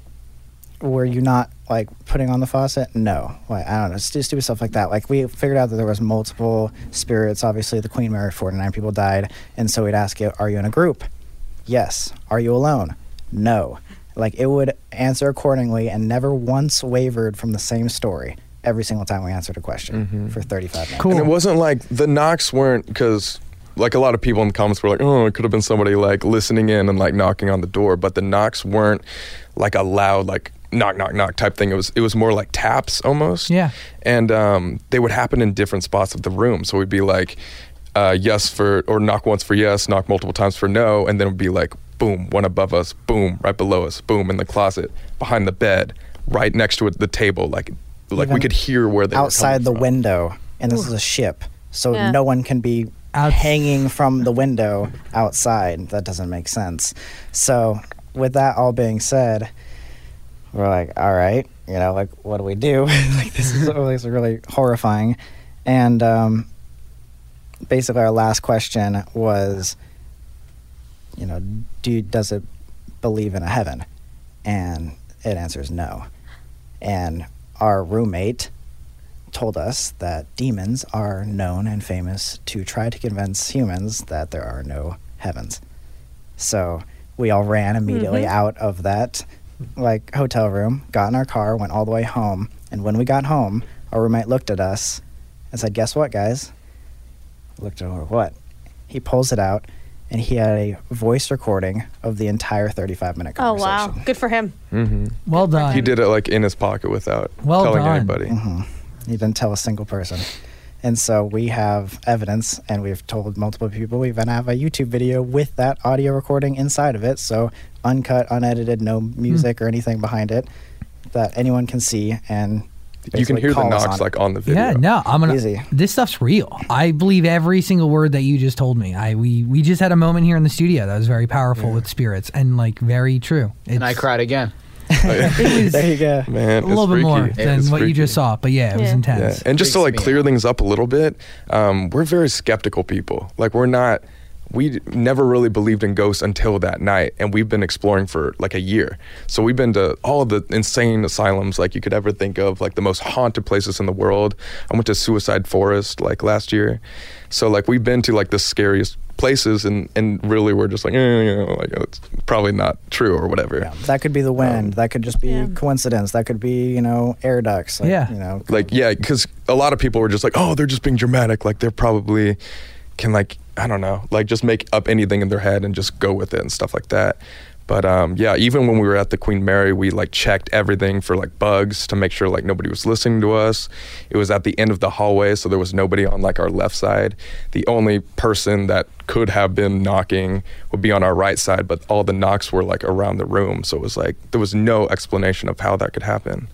were you not, like, putting on the faucet? No. Like, I don't know, st- stupid stuff like that. Like, we figured out that there was multiple spirits. Obviously, the Queen Mary, forty-nine people died, and so we'd ask it, are you in a group? Yes. Are you alone? No. Like, it would answer accordingly and never once wavered from the same story every single time we answered a question Mm-hmm. for thirty-five minutes. And it wasn't like the knocks weren't because like a lot of people in the comments were like, oh, it could have been somebody like listening in and like knocking on the door, but the knocks weren't like a loud like knock knock knock type thing. It was it was more like taps almost. Yeah. And um, they would happen in different spots of the room. So we'd be like, uh, yes for or knock once for yes, knock multiple times for no, and then it would be like boom, one above us, boom, right below us, boom, in the closet, behind the bed, right next to it, the table, like like we Even could hear where they outside were the coming from. window, and this is a ship, so Yeah. no one can be Outs- hanging from the window outside. That doesn't make sense. So with that all being said, we're like, all right, you know, like, what do we do? Like, this is really, really horrifying. And um, basically our last question was, you know, do does it believe in a heaven? And it answers no. And our roommate told us that demons are known and famous to try to convince humans that there are no heavens. So we all ran immediately Mhm. out of that like hotel room, got in our car, went all the way home. And when we got home, our roommate looked at us and said, guess what, guys? Looked over, what? He pulls it out, and he had a voice recording of the entire thirty-five minute Oh conversation. wow, good for him. Mm-hmm. Well done. He did it like in his pocket without Well telling done. anybody. hmm He didn't tell a single person. And so we have evidence, and we've told multiple people. We even have a YouTube video with that audio recording inside of it. So uncut, unedited, no music or anything behind it that anyone can see. And You can basically hear the call us knocks on like it. on the video. Yeah, no, I'm gonna. Easy. This stuff's real. I believe every single word that you just told me. I we we just had a moment here in the studio that was very powerful with spirits and like very true. It's, And I cried again. It was There you go. Man, a little it's bit more freaky. than It's what you freaky. just saw, but yeah, it was Yeah. intense. Yeah. And just to Freaks like me clear out. things up a little bit, um, we're very skeptical people. Like we're not, we d- never really believed in ghosts until that night, and we've been exploring for like a year. So we've been to all of the insane asylums like you could ever think of, like the most haunted places in the world. I went to Suicide Forest like last year. So like we've been to like the scariest places, and and really we're just like, eh, you know, like it's probably not true or whatever. Yeah, that could be the wind. that could just be Yeah. coincidence. That could be, you know, air ducts. Like, Yeah. You know, Like, yeah, because a lot of people were just like, oh, they're just being dramatic. Like, they're probably can, like, I don't know, like, just make up anything in their head and just go with it and stuff like that. But, um, yeah, even when we were at the Queen Mary, we, like, checked everything for, like, bugs to make sure, like, nobody was listening to us. It was at the end of the hallway, so there was nobody on, like, our left side. The only person that could have been knocking would be on our right side, but all the knocks were, like, around the room. So it was, like, there was no explanation of how that could happen.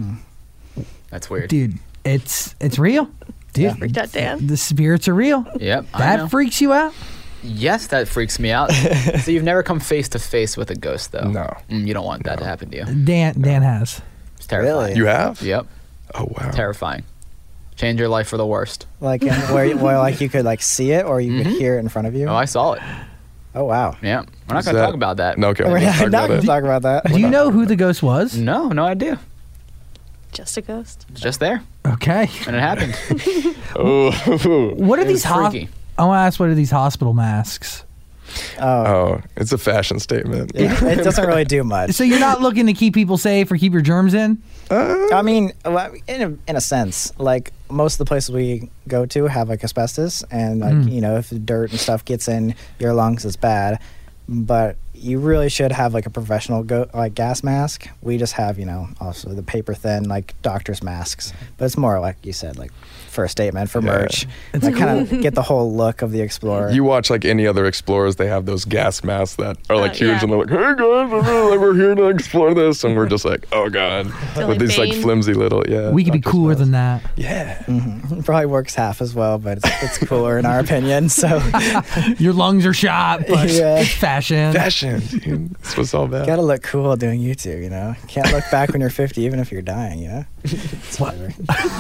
That's weird. Dude, it's it's real. Dude, Freaked out, Dan. the spirits are real. Yep. I That know. freaks you out? Yes, that freaks me out. So you've never come face to face with a ghost, though? No. Mm, you don't want that to happen to you. Dan Dan has. It's terrifying. Really? You have? Yep. Oh, wow. Terrifying. Change your life for the worst. like in, where, where like you could like see it or you Mhm. could hear it in front of you. Oh, I saw it. Oh wow. Yeah, we're not Is going to that- talk about that. No, okay. We're let's not, talk not about going it. to talk about that. Do you know who the ghost was? No, no idea. Just a ghost. It's just there, Okay. and it happened. Oh. What are It these was hos- freaky. I want to ask, what are these hospital masks? Oh, Oh, it's a fashion statement. yeah, it doesn't really do much. So you're not looking to keep people safe or keep your germs in? I mean, well, in a, in a sense, like most of the places we go to have like asbestos, and like Mm. you know, if the dirt and stuff gets in your lungs, it's bad. But you really should have like a professional go like gas mask. We just have, you know, also the paper thin like doctor's masks, but it's more like you said, like for a statement for Yeah. merch. Like kind of get the whole look of the Explorer. You watch like any other explorers, they have those gas masks that are like Uh, huge, yeah. and they're like, "Hey guys, like, we're here to explore this," and we're just like, "Oh god," Dylan with these like Bane. flimsy little, yeah. We could be doctor's cooler masks. than that. Yeah. Mhm. Probably works half as well, but it's, it's cooler in our opinion. So Your lungs are shot, but Yeah. it's fashion. Fashion, dude. That's what's all about. gotta look cool doing YouTube, you know. Can't look back when you're fifty, even if you're dying, you know. It's whatever.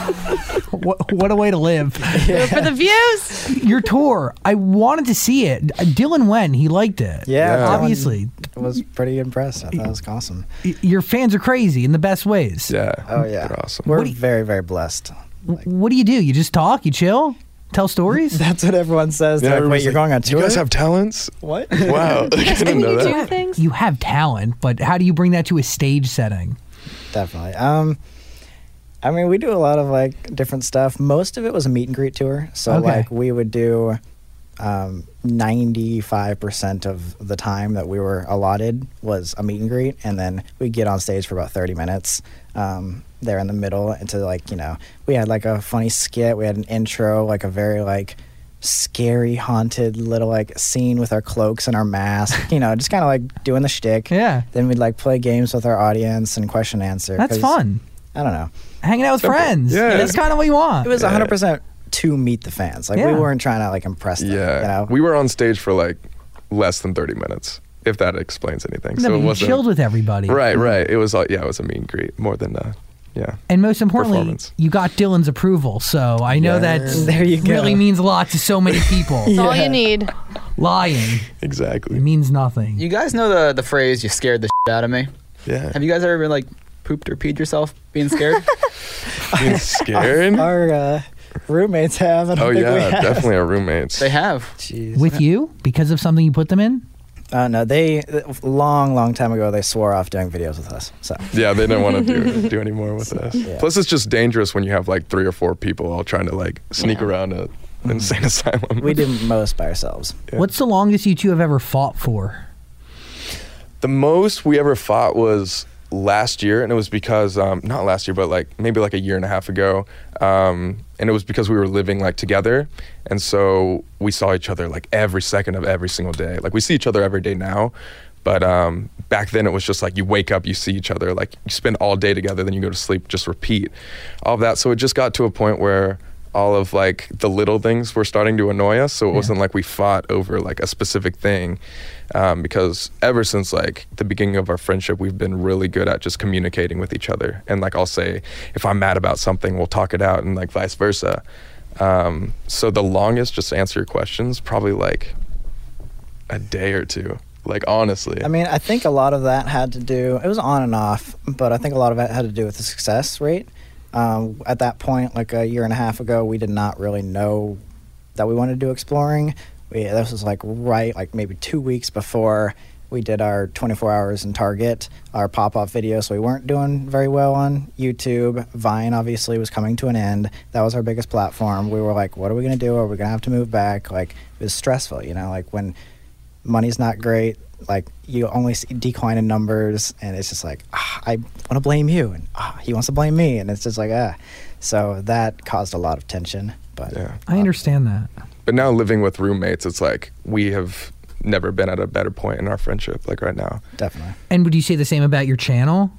What, what a way to live. For the views. Your tour, I wanted to see it. Dylan went, he liked it. Yeah, Yeah. Dylan Obviously. was pretty impressed. I thought it was awesome. Y- Your fans are crazy in the best ways. Yeah. Oh yeah, They're awesome. We're What do you- very very blessed. W- What do you do? You just talk? You chill? Tell stories? That's what everyone says. Yeah, They're like, everyone's wait, you're like, going on "Do tour? you guys have talents?" what? Wow. I didn't know You that. do things. You have talent, but how do you bring that to a stage setting? Definitely. Um, I mean, we do a lot of like different stuff. Most of it was a meet and greet tour. So Okay. like we would do um, ninety-five percent of the time that we were allotted was a meet and greet, and then we'd get on stage for about thirty minutes. Um, there in the middle, into like, you know, we had like a funny skit. We had an intro, like a very like scary, haunted little like scene with our cloaks and our mask. You know, just kind of like doing the shtick. Yeah. Then we'd like play games with our audience and question answer. That's 'cause, fun. I don't know. Hanging out with friends. Yeah. That's kind of what you want. It was one hundred percent to meet the fans. Like Yeah. we weren't trying to like impress them. Yeah. You know? We were on stage for like less than thirty minutes, if that explains anything. No, so but it you wasn't chilled with everybody. Right, right. It was like, yeah, it was a meet and greet more than uh yeah. And most importantly, Performance. you got Dylan's approval. So I know that There you go. really means a lot to so many people. That's all Yeah. you need. Lying, Exactly. it means nothing. You guys know the the phrase "you scared the shit out of me." Yeah. Have you guys ever been like pooped or peed yourself being scared? Being scared? Our uh, roommates have. I don't Oh think we yeah, have. definitely our roommates. They have. Jeez. With you? Because of something you put them in? Uh, no, they long, long time ago they swore off doing videos with us. So Yeah, they didn't want to do do any more with us. Yeah. Plus, it's just dangerous when you have like three or four people all trying to like sneak around a insane asylum. we do most by ourselves. Yeah. What's the longest you two have ever fought for? The most we ever fought was last year, and it was because um, not last year, but like maybe like a year and a half ago, um, and it was because we were living like together, and so we saw each other like every second of every single day. Like we see each other every day now, but um, back then it was just like you wake up, you see each other, like you spend all day together, then you go to sleep, just repeat all of that. So it just got to a point where all of like the little things were starting to annoy us. So it Yeah. wasn't like we fought over like a specific thing, um, because ever since like the beginning of our friendship, we've been really good at just communicating with each other. And like I'll say, if I'm mad about something, we'll talk it out, and like vice versa. Um, so the longest, just to answer your questions, probably like a day or two. Like honestly, I mean, I think a lot of that had to do. It was on and off, but I think a lot of it had to do with the success rate. Um, at that point, like a year and a half ago, we did not really know that we wanted to do exploring. We, this was like right, like maybe two weeks before we did our twenty-four hours in Target, our pop-up video, so we weren't doing very well on YouTube. Vine obviously was coming to an end. That was our biggest platform. We were like, what are we going to do? Are we going to have to move back? Like, it was stressful, you know, like when money's not great, like you only see decline in numbers, and it's just like, ah, I want to blame you, and ah, he wants to blame me, and it's just like, ah. So that caused a lot of tension. But yeah. I understand that. But now living with roommates, it's like we have never been at a better point in our friendship, like right now. Definitely. And would you say the same about your channel?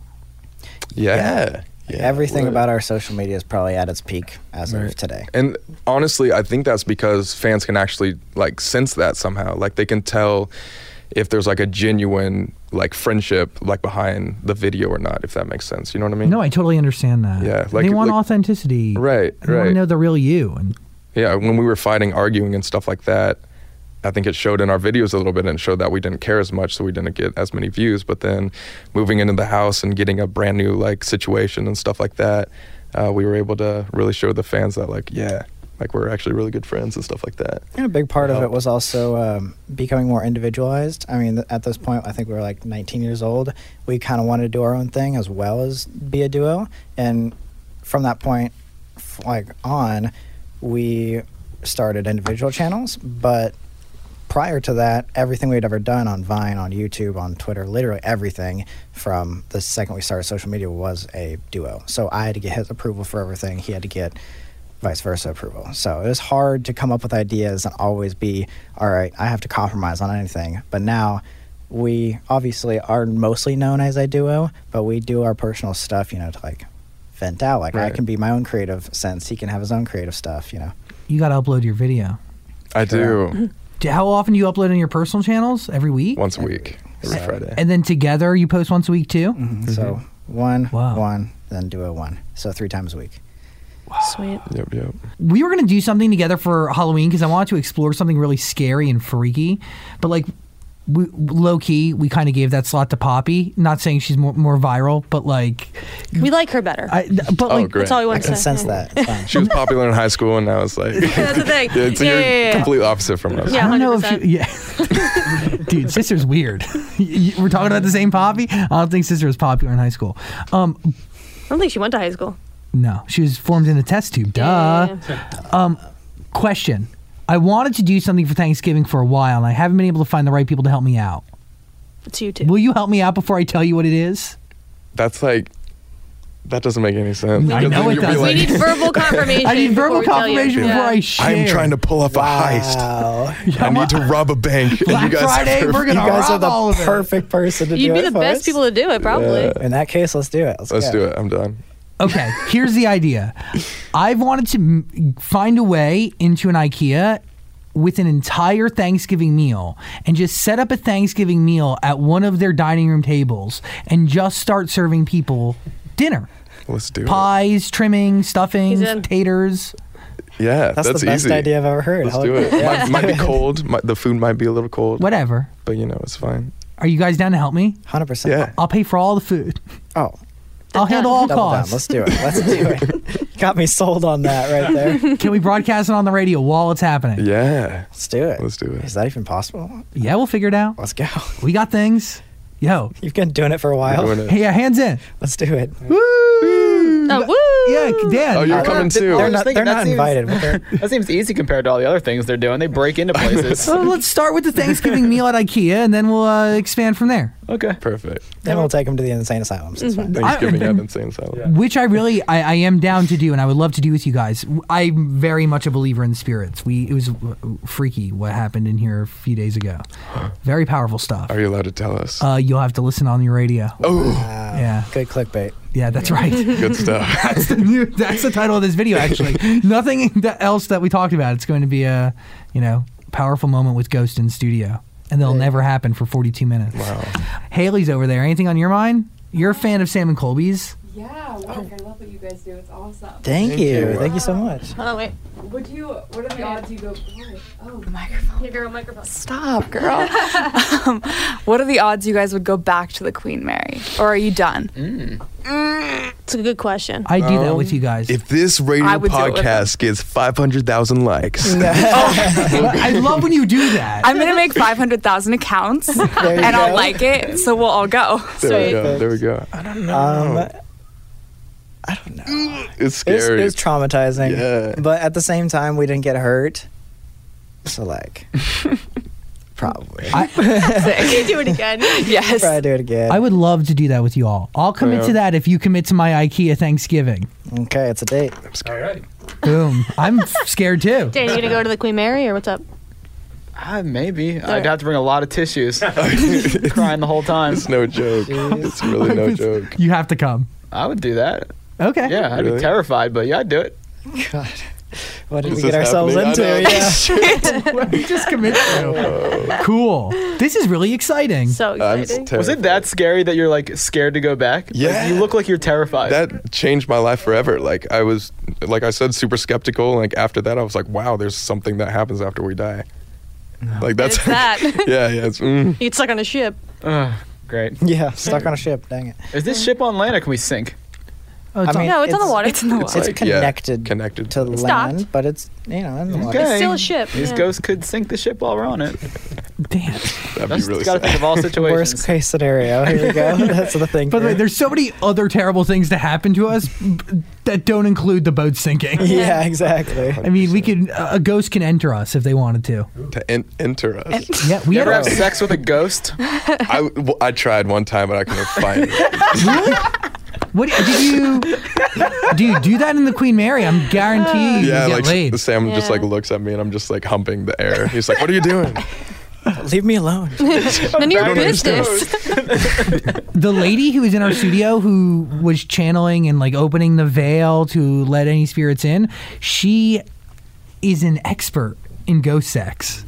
Yeah. yeah Everything would. about our social media is probably at its peak as of Right. today. And honestly, I think that's because fans can actually like sense that somehow. Like they can tell if there's like a genuine like friendship like behind the video or not, if that makes sense. You know what I mean? No, I totally understand that. Yeah, like- they want like- authenticity. Right, They want to right. know the real you. And Yeah, when we were fighting, arguing and stuff like that, I think it showed in our videos a little bit, and it showed that we didn't care as much, so we didn't get as many views. But then moving into the house and getting a brand new like situation and stuff like that, uh, we were able to really show the fans that like, yeah, like we're actually really good friends and stuff like that. And a big part of it was also um, becoming more individualized. I mean, th- at this point, I think we were like nineteen years old. We kind of wanted to do our own thing as well as be a duo. And from that point, f- like on, we started individual channels. But prior to that, everything we'd ever done on Vine, on YouTube, on Twitter, literally everything from the second we started social media was a duo. So I had to get his approval for everything. He had to get vice versa approval. So it was hard to come up with ideas and always be, all right, I have to compromise on anything. But now we obviously are mostly known as a duo, but we do our personal stuff, you know, to like vent out. Like Right. I can be my own creative sense. He can have his own creative stuff, you know. You got to upload your video. I do. Do- How often do you upload on your personal channels? Every week? Once a week, every Friday. And then together you post once a week too? Mm-hmm. So one, Wow. one, then duo one. So three times a week. Sweet. Yep, yep. We were going to do something together for Halloween because I wanted to explore something really scary and freaky. But like, we, low key, we kind of gave that slot to Poppy. Not saying she's more, more viral, but like, We like her better. I, but Oh, like, great. That's all we I want to can say. sense that. It's fine. She was popular in high school, and now it's like That's the thing. Yeah, so Yeah, you're yeah, yeah, yeah. complete opposite from us. Yeah. I don't know one hundred if she, yeah, dude, sister's weird. You- We're talking about the same Poppy. I don't think sister was popular in high school. Um, I don't think she went to high school. no, she was formed in a test tube. Duh. Um, question: I wanted to do something for Thanksgiving for a while, and I haven't been able to find the right people to help me out. It's you too. Will you help me out before I tell you what it is? That's like, that doesn't make any sense. I know it You'll be doesn't. We like, need verbal confirmation. I need verbal before we tell you. confirmation before Yeah. I share. I'm trying to pull off a heist. Wow. I need to rob a bank. and Black you guys Friday, are we're You gonna guys are rob all the of it. perfect person to You'd do be it the for best us. people to do it, probably. In that case, let's do it. Let's, Let's go. do it. I'm done. Okay, here's the idea. I've wanted to m- find a way into an IKEA with an entire Thanksgiving meal and just set up a Thanksgiving meal at one of their dining room tables and just start serving people dinner. Let's do Pies, trimming, stuffings, He's in. taters. it. Yeah, That's, that's, the best easy. idea I've ever heard. Let's I do like it. that. Yeah, Might, let's might do be it. cold. Might, the food might be a little cold. Whatever. But you know, it's fine. Are you guys down to help me? one hundred percent. Yeah. I'll pay for all the food. Oh, I'll handle all double down. costs. Let's do it. Let's do it. Got me sold on that right there. Can we broadcast it on the radio while it's happening? Yeah. Let's do it. Let's do it. Is that even possible? Yeah, we'll figure it out. Let's go. We got things. Yo. You've been doing it for a while. Doing it. Hey, yeah, hands in. Let's do it. Woo! Oh, woo! Yeah, Dan. Oh, you're Uh, coming they're too. not- I was thinking they're that not seems- invited, but they're- That seems easy compared to all the other things they're doing. They break into places. So let's start with the Thanksgiving meal at IKEA, and then we'll uh, expand from there. Okay. Perfect. Then we'll take them to the insane asylums. It's fine. Thanksgiving at Insane Asylum. Which I really, I, I am down to do, and I would love to do with you guys. I'm very much a believer in spirits. We It was uh, freaky what happened in here a few days ago. Very powerful stuff. Are you allowed to tell us? Uh, you'll have to listen on your radio. oh, Wow. Yeah. Good clickbait. Yeah, that's right. good stuff. That's the new, that's the title of this video, actually. Nothing that else that we talked about. It's going to be a, you know, powerful moment with Ghost in studio. And they'll Yeah. never happen for forty-two minutes. Wow. Haley's over there. Anything on your mind? You're a fan of Sam and Colby's. Yeah, work. I love what you guys do. It's awesome. Thank, Thank you. you. Thank you so much. Oh, wait. Would you? What are the odds you go? Oh, The microphone. Here, girl, microphone. Stop, girl. um, what are the odds you guys would go back to the Queen Mary? Or are you done? It's a good question. I do that Um, with you guys. If this radio I would do it with podcast gets five hundred thousand likes, I love when you do that. I'm going to make five hundred thousand accounts There you and I'll go. like it, so we'll all go. there we go. There we go. I don't know. Um, I don't know. it's It was, scary. it was traumatizing. Yeah. But at the same time, we didn't get hurt. So, like, probably. Can you do it again? Yes. Probably do it again. I would love to do that with you all. I'll commit Yeah. to that if you commit to my IKEA Thanksgiving. Okay, it's a date. All right. Boom. I'm scared too. Dan, you gonna go to the Queen Mary or what's up? Uh, maybe. I'd have to bring a lot of tissues. Crying the whole time. It's no joke. It's really no joke. You have to come. I would do that. Okay. Yeah, I'd Really? be terrified, but yeah, I'd do it. God. What did Is we this get ourselves happening? I into? know. Yeah. What did we just commit to? Cool. This is really exciting. So I'm exciting. terrified. Was it that scary that you're like scared to go back? Like, Yeah. you look like you're terrified. That changed my life forever. Like I was, like I said, super skeptical. Like after that, I was like, wow, there's something that happens after we die. Like that's It's that. yeah, yeah. It's, mm. You'd stuck on a ship. Uh, great. Yeah, stuck on a ship. Dang it. Is this ship on land or can we sink? Oh, it's I on- mean, No, it's on the water. It's in the It's, water. like, yeah, connected, connected to It's land, docked. but it's you know in the water. Okay. It's still a ship. These yeah. ghosts could sink the ship while we're on it. Damn. That'd be Just really gotta sad. think of all Worst situations. case scenario. Here we go. That's the thing. By the way, here. there's so many other terrible things to happen to us b- that don't include the boat sinking. yeah, exactly. I mean, we could a ghost can enter us if they wanted to. To en- enter us. Yeah, we You had ever a- have sex with a ghost? I, well, I tried one time, but I couldn't find it. What did you do? You do that in the Queen Mary? I'm guaranteed Yeah, you like get laid. Sam just like Yeah. looks at me and I'm just like humping the air. He's like, "What are you doing?" Leave me alone. None of your don't understand. business. The lady who was in our studio who was channeling and like opening the veil to let any spirits in, she is an expert in ghost sex.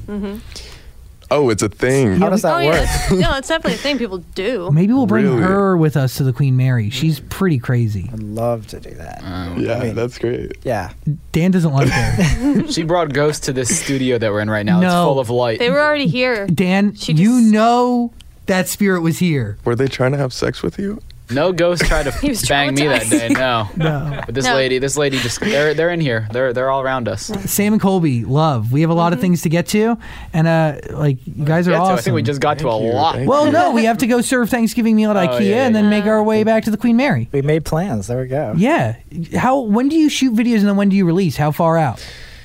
Oh, it's a thing. How does that oh, work? yeah. it's- No, it's definitely a thing people do. Maybe we'll bring Really? her with us to the Queen Mary. She's pretty crazy. I'd love to do that. Yeah, I mean- that's great. Yeah. Dan doesn't like her. She brought ghosts to this studio that we're in right now. It's No. full of light. They were already here. Dan, She you just- know that spirit was here. Were they trying to have sex with you? No ghost tried to was bang me that traumatized. day. No. No. But this No. lady, this lady just they're they're in here. They're they're all around us. Sam and Colby, love. We have a lot of things to get to, and uh, like you guys are Get to- awesome. I think we just got to a Thank you, lot. thank Well, you. no, we have to go serve Thanksgiving meal at Oh, IKEA yeah, and then yeah. make our way back to the Queen Mary. We made plans. There we go. Yeah. How? When do you shoot videos and then when do you release? How far out?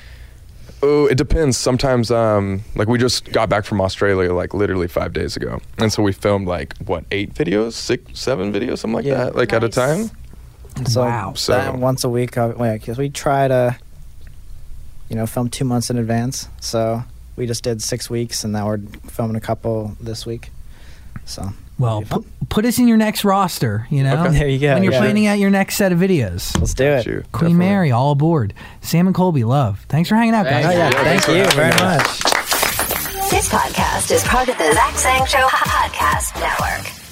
Oh, it depends. Sometimes, um, like we just got back from Australia like literally five days ago, and so we filmed like what eight videos, six, seven videos, something like Yeah. that, like at a Nice. time. So, Wow. So- that once a week, uh, yeah, 'cause we try to, you know, film two months in advance. So we just did six weeks, and now we're filming a couple this week. So Well, it'll be pu- put us in your next roster. You know, Okay. There you go, When you're yeah. planning out your next set of videos. fun. Let's do it. Shoot, Queen definitely. Mary, all aboard. Sam and Colby, love. Thanks for hanging out, guys. Oh, yeah, Yeah, thank thanks for you having very us. much. This podcast is part of the Zach Sang Show Podcast Network.